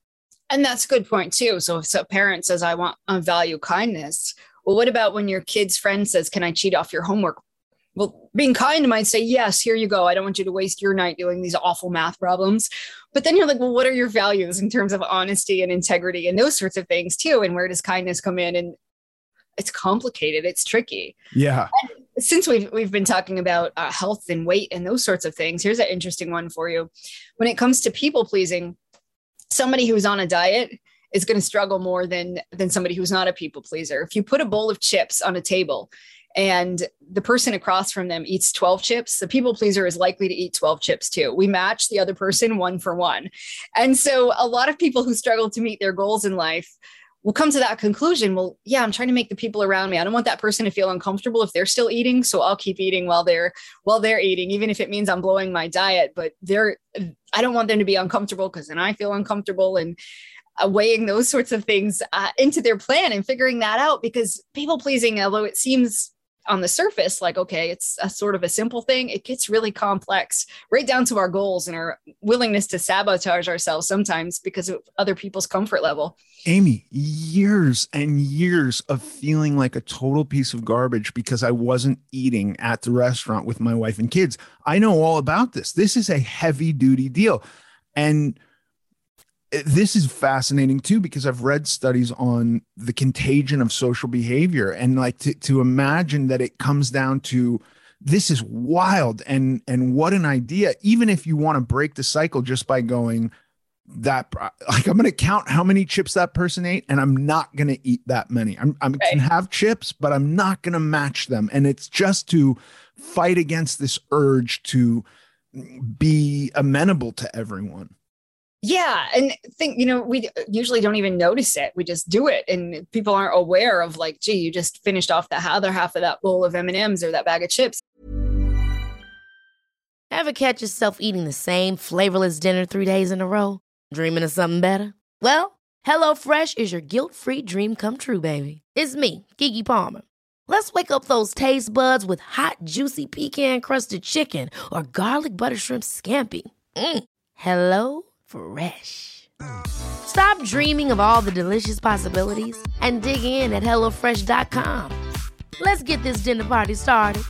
Speaker 8: And that's a good point too. So if a parent says, I value kindness. Well, what about when your kid's friend says, can I cheat off your homework? Well, being kind might say, yes, here you go. I don't want you to waste your night doing these awful math problems. But then you're like, well, what are your values in terms of honesty and integrity and those sorts of things too? And where does kindness come in? And it's complicated. It's tricky.
Speaker 6: Yeah.
Speaker 8: And since we've been talking about health and weight and those sorts of things, here's an interesting one for you. When it comes to people pleasing, somebody who's on a diet is going to struggle more than somebody who's not a people pleaser. If you put a bowl of chips on a table and the person across from them eats 12 chips, the people pleaser is likely to eat 12 chips too. We match the other person 1 for 1. And so a lot of people who struggle to meet their goals in life will come to that conclusion. Well, yeah, I'm trying to make the people around me. I don't want that person to feel uncomfortable if they're still eating. So I'll keep eating while they're eating, even if it means I'm blowing my diet, but I don't want them to be uncomfortable because then I feel uncomfortable. And weighing those sorts of things into their plan and figuring that out, because people pleasing, although it seems on the surface like, okay, it's a sort of a simple thing, it gets really complex, right down to our goals and our willingness to sabotage ourselves sometimes because of other people's comfort level.
Speaker 6: Amy, years and years of feeling like a total piece of garbage because I wasn't eating at the restaurant with my wife and kids. I know all about this. This is a heavy duty deal. And this is fascinating too, because I've read studies on the contagion of social behavior, and like to imagine that it comes down to, this is wild. And what an idea. Even if you want to break the cycle just by going that, like, I'm going to count how many chips that person ate, and I'm not going to eat that many. I can have chips, but I'm not going to match them. And it's just to fight against this urge to be amenable to everyone.
Speaker 8: Yeah. And we usually don't even notice it. We just do it. And people aren't aware of like, gee, you just finished off the other half of that bowl of M&Ms or that bag of chips.
Speaker 9: Ever catch yourself eating the same flavorless dinner 3 days in a row? Dreaming of something better? Well, HelloFresh is your guilt-free dream come true, baby. It's me, Keke Palmer. Let's wake up those taste buds with hot, juicy pecan-crusted chicken or garlic butter shrimp scampi. Hello Fresh. Stop dreaming of all the delicious possibilities and dig in at HelloFresh.com. Let's get this dinner party started.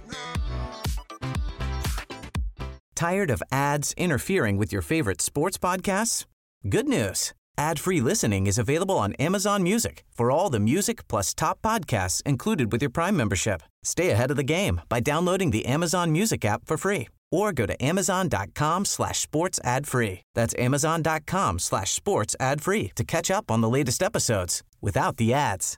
Speaker 4: Tired of ads interfering with your favorite sports podcasts? Good news. Ad-free listening is available on Amazon Music for all the music plus top podcasts included with your Prime membership. Stay ahead of the game by downloading the Amazon Music app for free, or go to amazon.com/sports ad free. That's amazon.com/sports ad free to catch up on the latest episodes without the ads.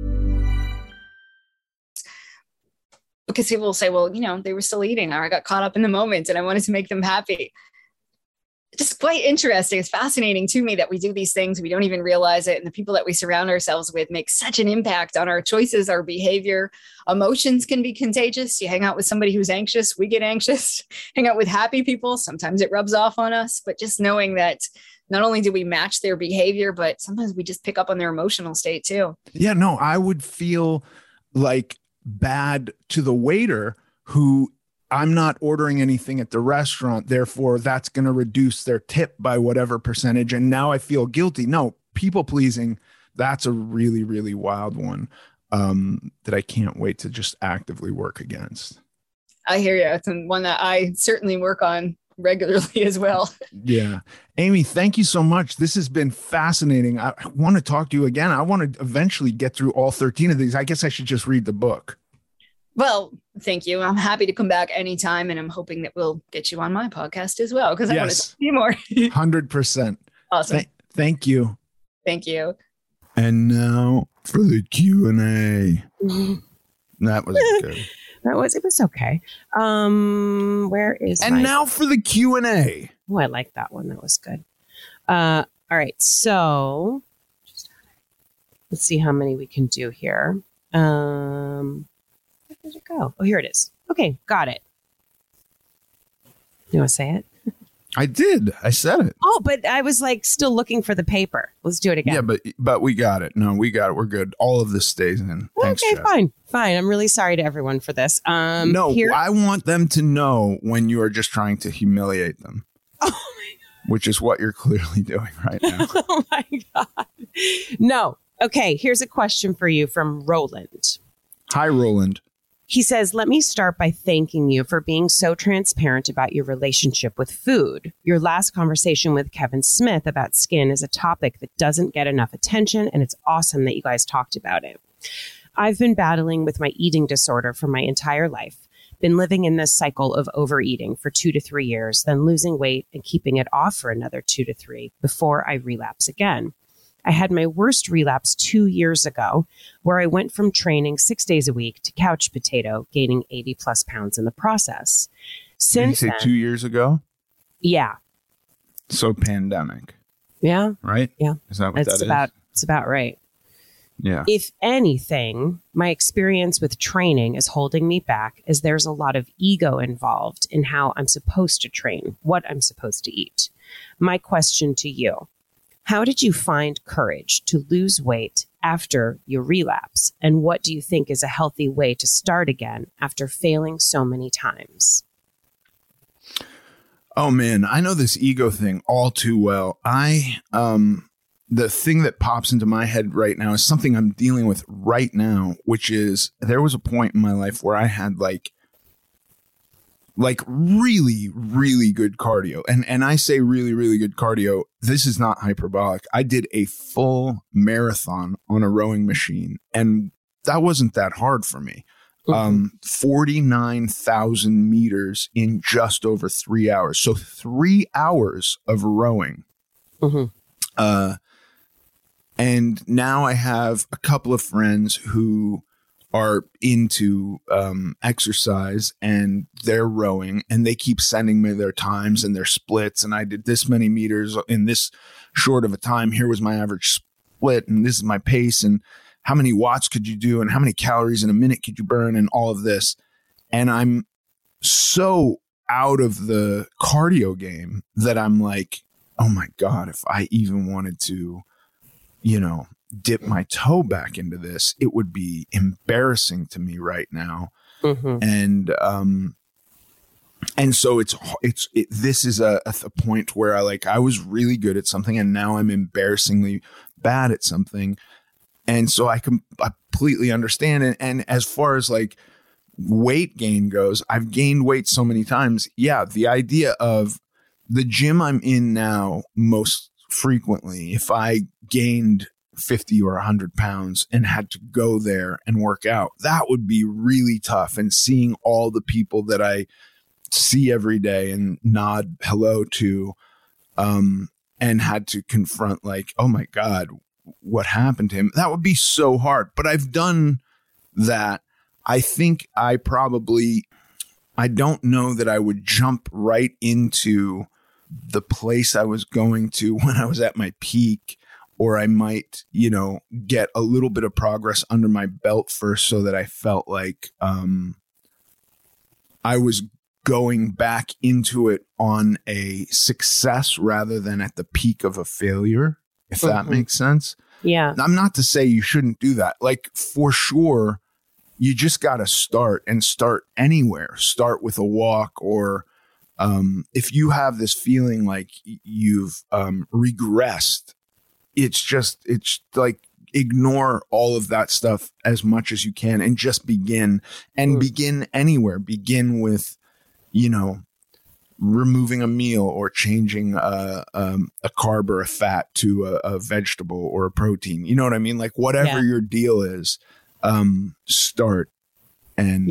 Speaker 8: Because people will say, well, they were still eating, or I got caught up in the moment and I wanted to make them happy. Just quite interesting. It's fascinating to me that we do these things. We don't even realize it. And the people that we surround ourselves with make such an impact on our choices, our behavior. Emotions can be contagious. You hang out with somebody who's anxious, we get anxious. Hang out with happy people, sometimes it rubs off on us. But just knowing that not only do we match their behavior, but sometimes we just pick up on their emotional state too.
Speaker 6: Yeah, no, I would feel like bad to the waiter who, I'm not ordering anything at the restaurant, therefore that's going to reduce their tip by whatever percentage. And now I feel guilty. No, people pleasing, that's a really, really wild one that I can't wait to just actively work against.
Speaker 8: I hear you. It's one that I certainly work on regularly as well.
Speaker 6: Yeah. Amy, thank you so much. This has been fascinating. I want to talk to you again. I want to eventually get through all 13 of these. I guess I should just read the book.
Speaker 8: Well, thank you. I'm happy to come back anytime, and I'm hoping that we'll get you on my podcast as well, because I want to talk to you more.
Speaker 6: 100%.
Speaker 8: Awesome.
Speaker 6: Thank you.
Speaker 8: Thank you.
Speaker 7: And now for the Q&A. That was good.
Speaker 10: It was okay. Where is
Speaker 7: now for the Q&A.
Speaker 10: Oh, I like that one. That was good. All right. So let's see how many we can do here. Where did it go? Oh, here it is. Okay, got it. You want to say it?
Speaker 7: I did. I said it.
Speaker 10: Oh, but I was like still looking for the paper. Let's do it again.
Speaker 7: Yeah, but we got it. No, we got it. We're good. All of this stays in. Thanks,
Speaker 10: okay,
Speaker 7: Jeff.
Speaker 10: fine. I'm really sorry to everyone for this.
Speaker 7: I want them to know when you are just trying to humiliate them.
Speaker 10: Oh my God.
Speaker 7: which is what you're clearly doing right now.
Speaker 10: Oh my God. No. Okay. Here's a question for you from Roland.
Speaker 7: Hi, Roland.
Speaker 10: He says, let me start by thanking you for being so transparent about your relationship with food. Your last conversation with Kevin Smith about skin is a topic that doesn't get enough attention, and it's awesome that you guys talked about it. I've been battling with my eating disorder for my entire life, been living in this cycle of overeating for 2 to 3 years, then losing weight and keeping it off for another 2 to 3 before I relapse again. I had my worst relapse 2 years ago, where I went from training 6 days a week to couch potato, gaining 80 plus pounds in the process. Since
Speaker 7: Did you say 2 years ago?
Speaker 10: Yeah.
Speaker 7: So pandemic.
Speaker 10: Yeah.
Speaker 7: Right?
Speaker 10: Yeah.
Speaker 7: Is that what that is?
Speaker 10: It's about right.
Speaker 7: Yeah.
Speaker 10: If anything, my experience with training is holding me back, as there's a lot of ego involved in how I'm supposed to train, what I'm supposed to eat. My question to you: how did you find courage to lose weight after your relapse? And what do you think is a healthy way to start again after failing so many times?
Speaker 7: Oh man, I know this ego thing all too well. The thing that pops into my head right now is something I'm dealing with right now, which is there was a point in my life where I had like really, really good cardio. And I say really, really good cardio. This is not hyperbolic. I did a full marathon on a rowing machine, and that wasn't that hard for me. 49,000 meters in just over 3 hours. So 3 hours of rowing. And now I have a couple of friends who are into exercise, and they're rowing, and they keep sending me their times and their splits. And I did this many meters in this short of a time. Here was my average split, and this is my pace, and how many watts could you do, and how many calories in a minute could you burn, and all of this. And I'm so out of the cardio game that I'm like, oh my God, if I even wanted to, dip my toe back into this, it would be embarrassing to me right now. And so this is a point where I was really good at something, and now I'm embarrassingly bad at something. And so I completely understand it. And as far as like weight gain goes, I've gained weight so many times. Yeah. The idea of the gym I'm in now, most frequently, if I gained 50 or 100 pounds and had to go there and work out, that would be really tough. And seeing all the people that I see every day and nod hello to, and had to confront like, oh my God, what happened to him? That would be so hard. But I've done that. I think I don't know that I would jump right into the place I was going to when I was at my peak, or I might, get a little bit of progress under my belt first, so that I felt like I was going back into it on a success rather than at the peak of a failure, if that makes sense.
Speaker 10: Yeah.
Speaker 7: I'm not to say you shouldn't do that. Like, for sure, you just got to start anywhere. Start with a walk, or if you have this feeling like you've regressed, it's like, ignore all of that stuff as much as you can and just begin, and begin anywhere. Begin with, removing a meal, or changing a carb or a fat to a vegetable or a protein. You know what I mean? Like, whatever your deal is, start and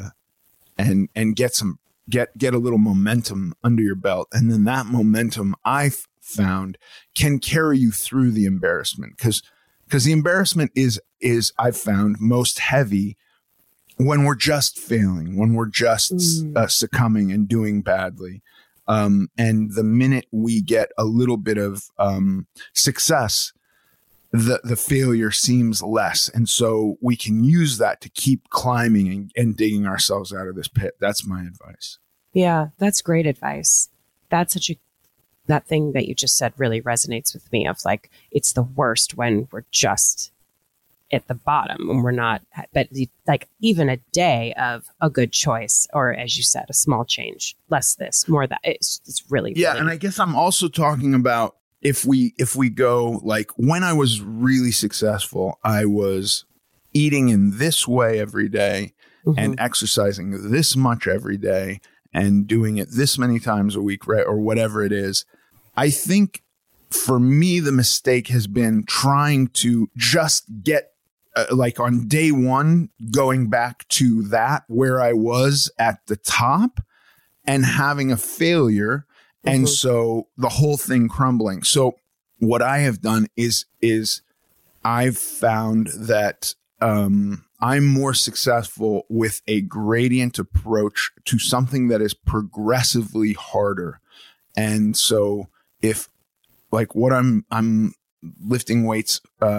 Speaker 7: get a little momentum under your belt. And then that momentum, I've found, can carry you through the embarrassment, because the embarrassment is I've found most heavy when we're just failing, when we're just succumbing and doing badly. And the minute we get a little bit of success, the failure seems less. And so we can use that to keep climbing and digging ourselves out of this pit. That's my advice.
Speaker 10: Yeah, that's great advice. That's that thing that you just said really resonates with me, of like, it's the worst when we're just at the bottom, and we're not, but like even a day of a good choice, or as you said, a small change, less this, more that, it's really, really.
Speaker 6: And I guess I'm also talking about if we go like when I was really successful, I was eating in this way every day and exercising this much every day and doing it this many times a week, right? Or whatever it is. I think for me, the mistake has been trying to just get like on day one, going back to that where I was at the top and having a failure. And so the whole thing crumbling. So what I have done is I've found that I'm more successful with a gradient approach to something that is progressively harder. And so if like what I'm lifting weights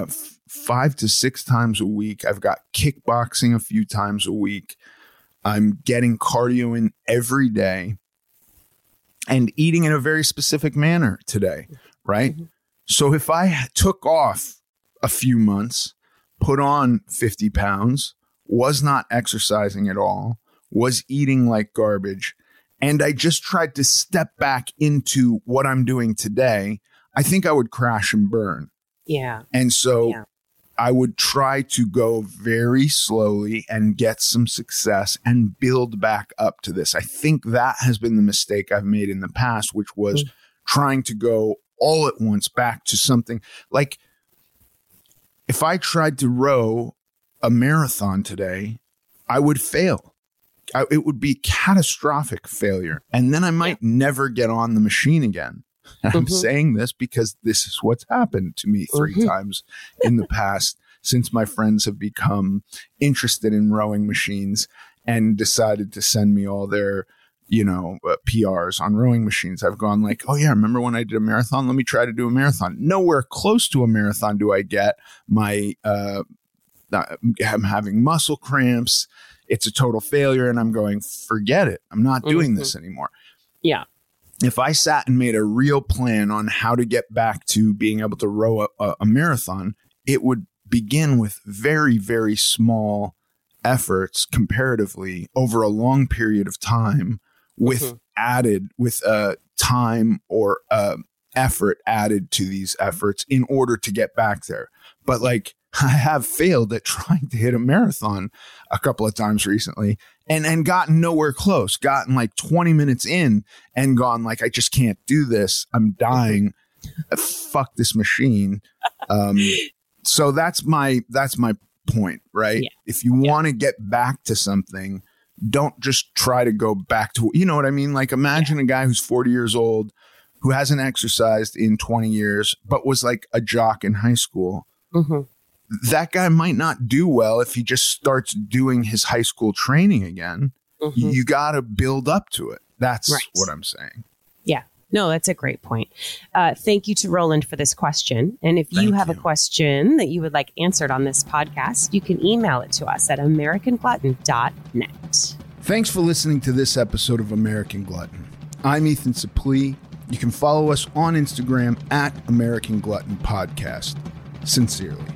Speaker 6: 5 to 6 times a week, I've got kickboxing a few times a week. I'm getting cardio in every day and eating in a very specific manner today, right? So if I took off a few months, put on 50 pounds, was not exercising at all, was eating like garbage, and I just tried to step back into what I'm doing today, I think I would crash and burn.
Speaker 10: Yeah.
Speaker 6: And so I would try to go very slowly and get some success and build back up to this. I think that has been the mistake I've made in the past, which was trying to go all at once back to something like if I tried to row a marathon today, I would fail. It would be catastrophic failure. And then I might never get on the machine again. And I'm saying this because this is what's happened to me 3 times in the past since my friends have become interested in rowing machines and decided to send me all their, PRs on rowing machines. I've gone like, oh yeah, remember when I did a marathon? Let me try to do a marathon. Nowhere close to a marathon do I get. I'm having muscle cramps. It's a total failure. And I'm going, forget it. I'm not doing this anymore.
Speaker 10: Yeah.
Speaker 6: If I sat and made a real plan on how to get back to being able to row a marathon, it would begin with very, very small efforts comparatively over a long period of time with time or effort added to these efforts in order to get back there. But like I have failed at trying to hit a marathon a couple of times recently and gotten nowhere close, gotten like 20 minutes in and gone like, I just can't do this. I'm dying. Fuck this machine. So that's my point, right? Yeah. If you want to get back to something, don't just try to go back to, you know what I mean? Like imagine a guy who's 40 years old, who hasn't exercised in 20 years, but was like a jock in high school. That guy might not do well if he just starts doing his high school training again. You got to build up to it. That's what I'm saying. Yeah.
Speaker 10: No, that's a great point. Thank you to Roland for this question. And if you have a question that you would like answered on this podcast, you can email it to us at americanglutton.net.
Speaker 6: Thanks for listening to this episode of American Glutton. I'm Ethan Suplee. You can follow us on Instagram at American Glutton Podcast. Sincerely.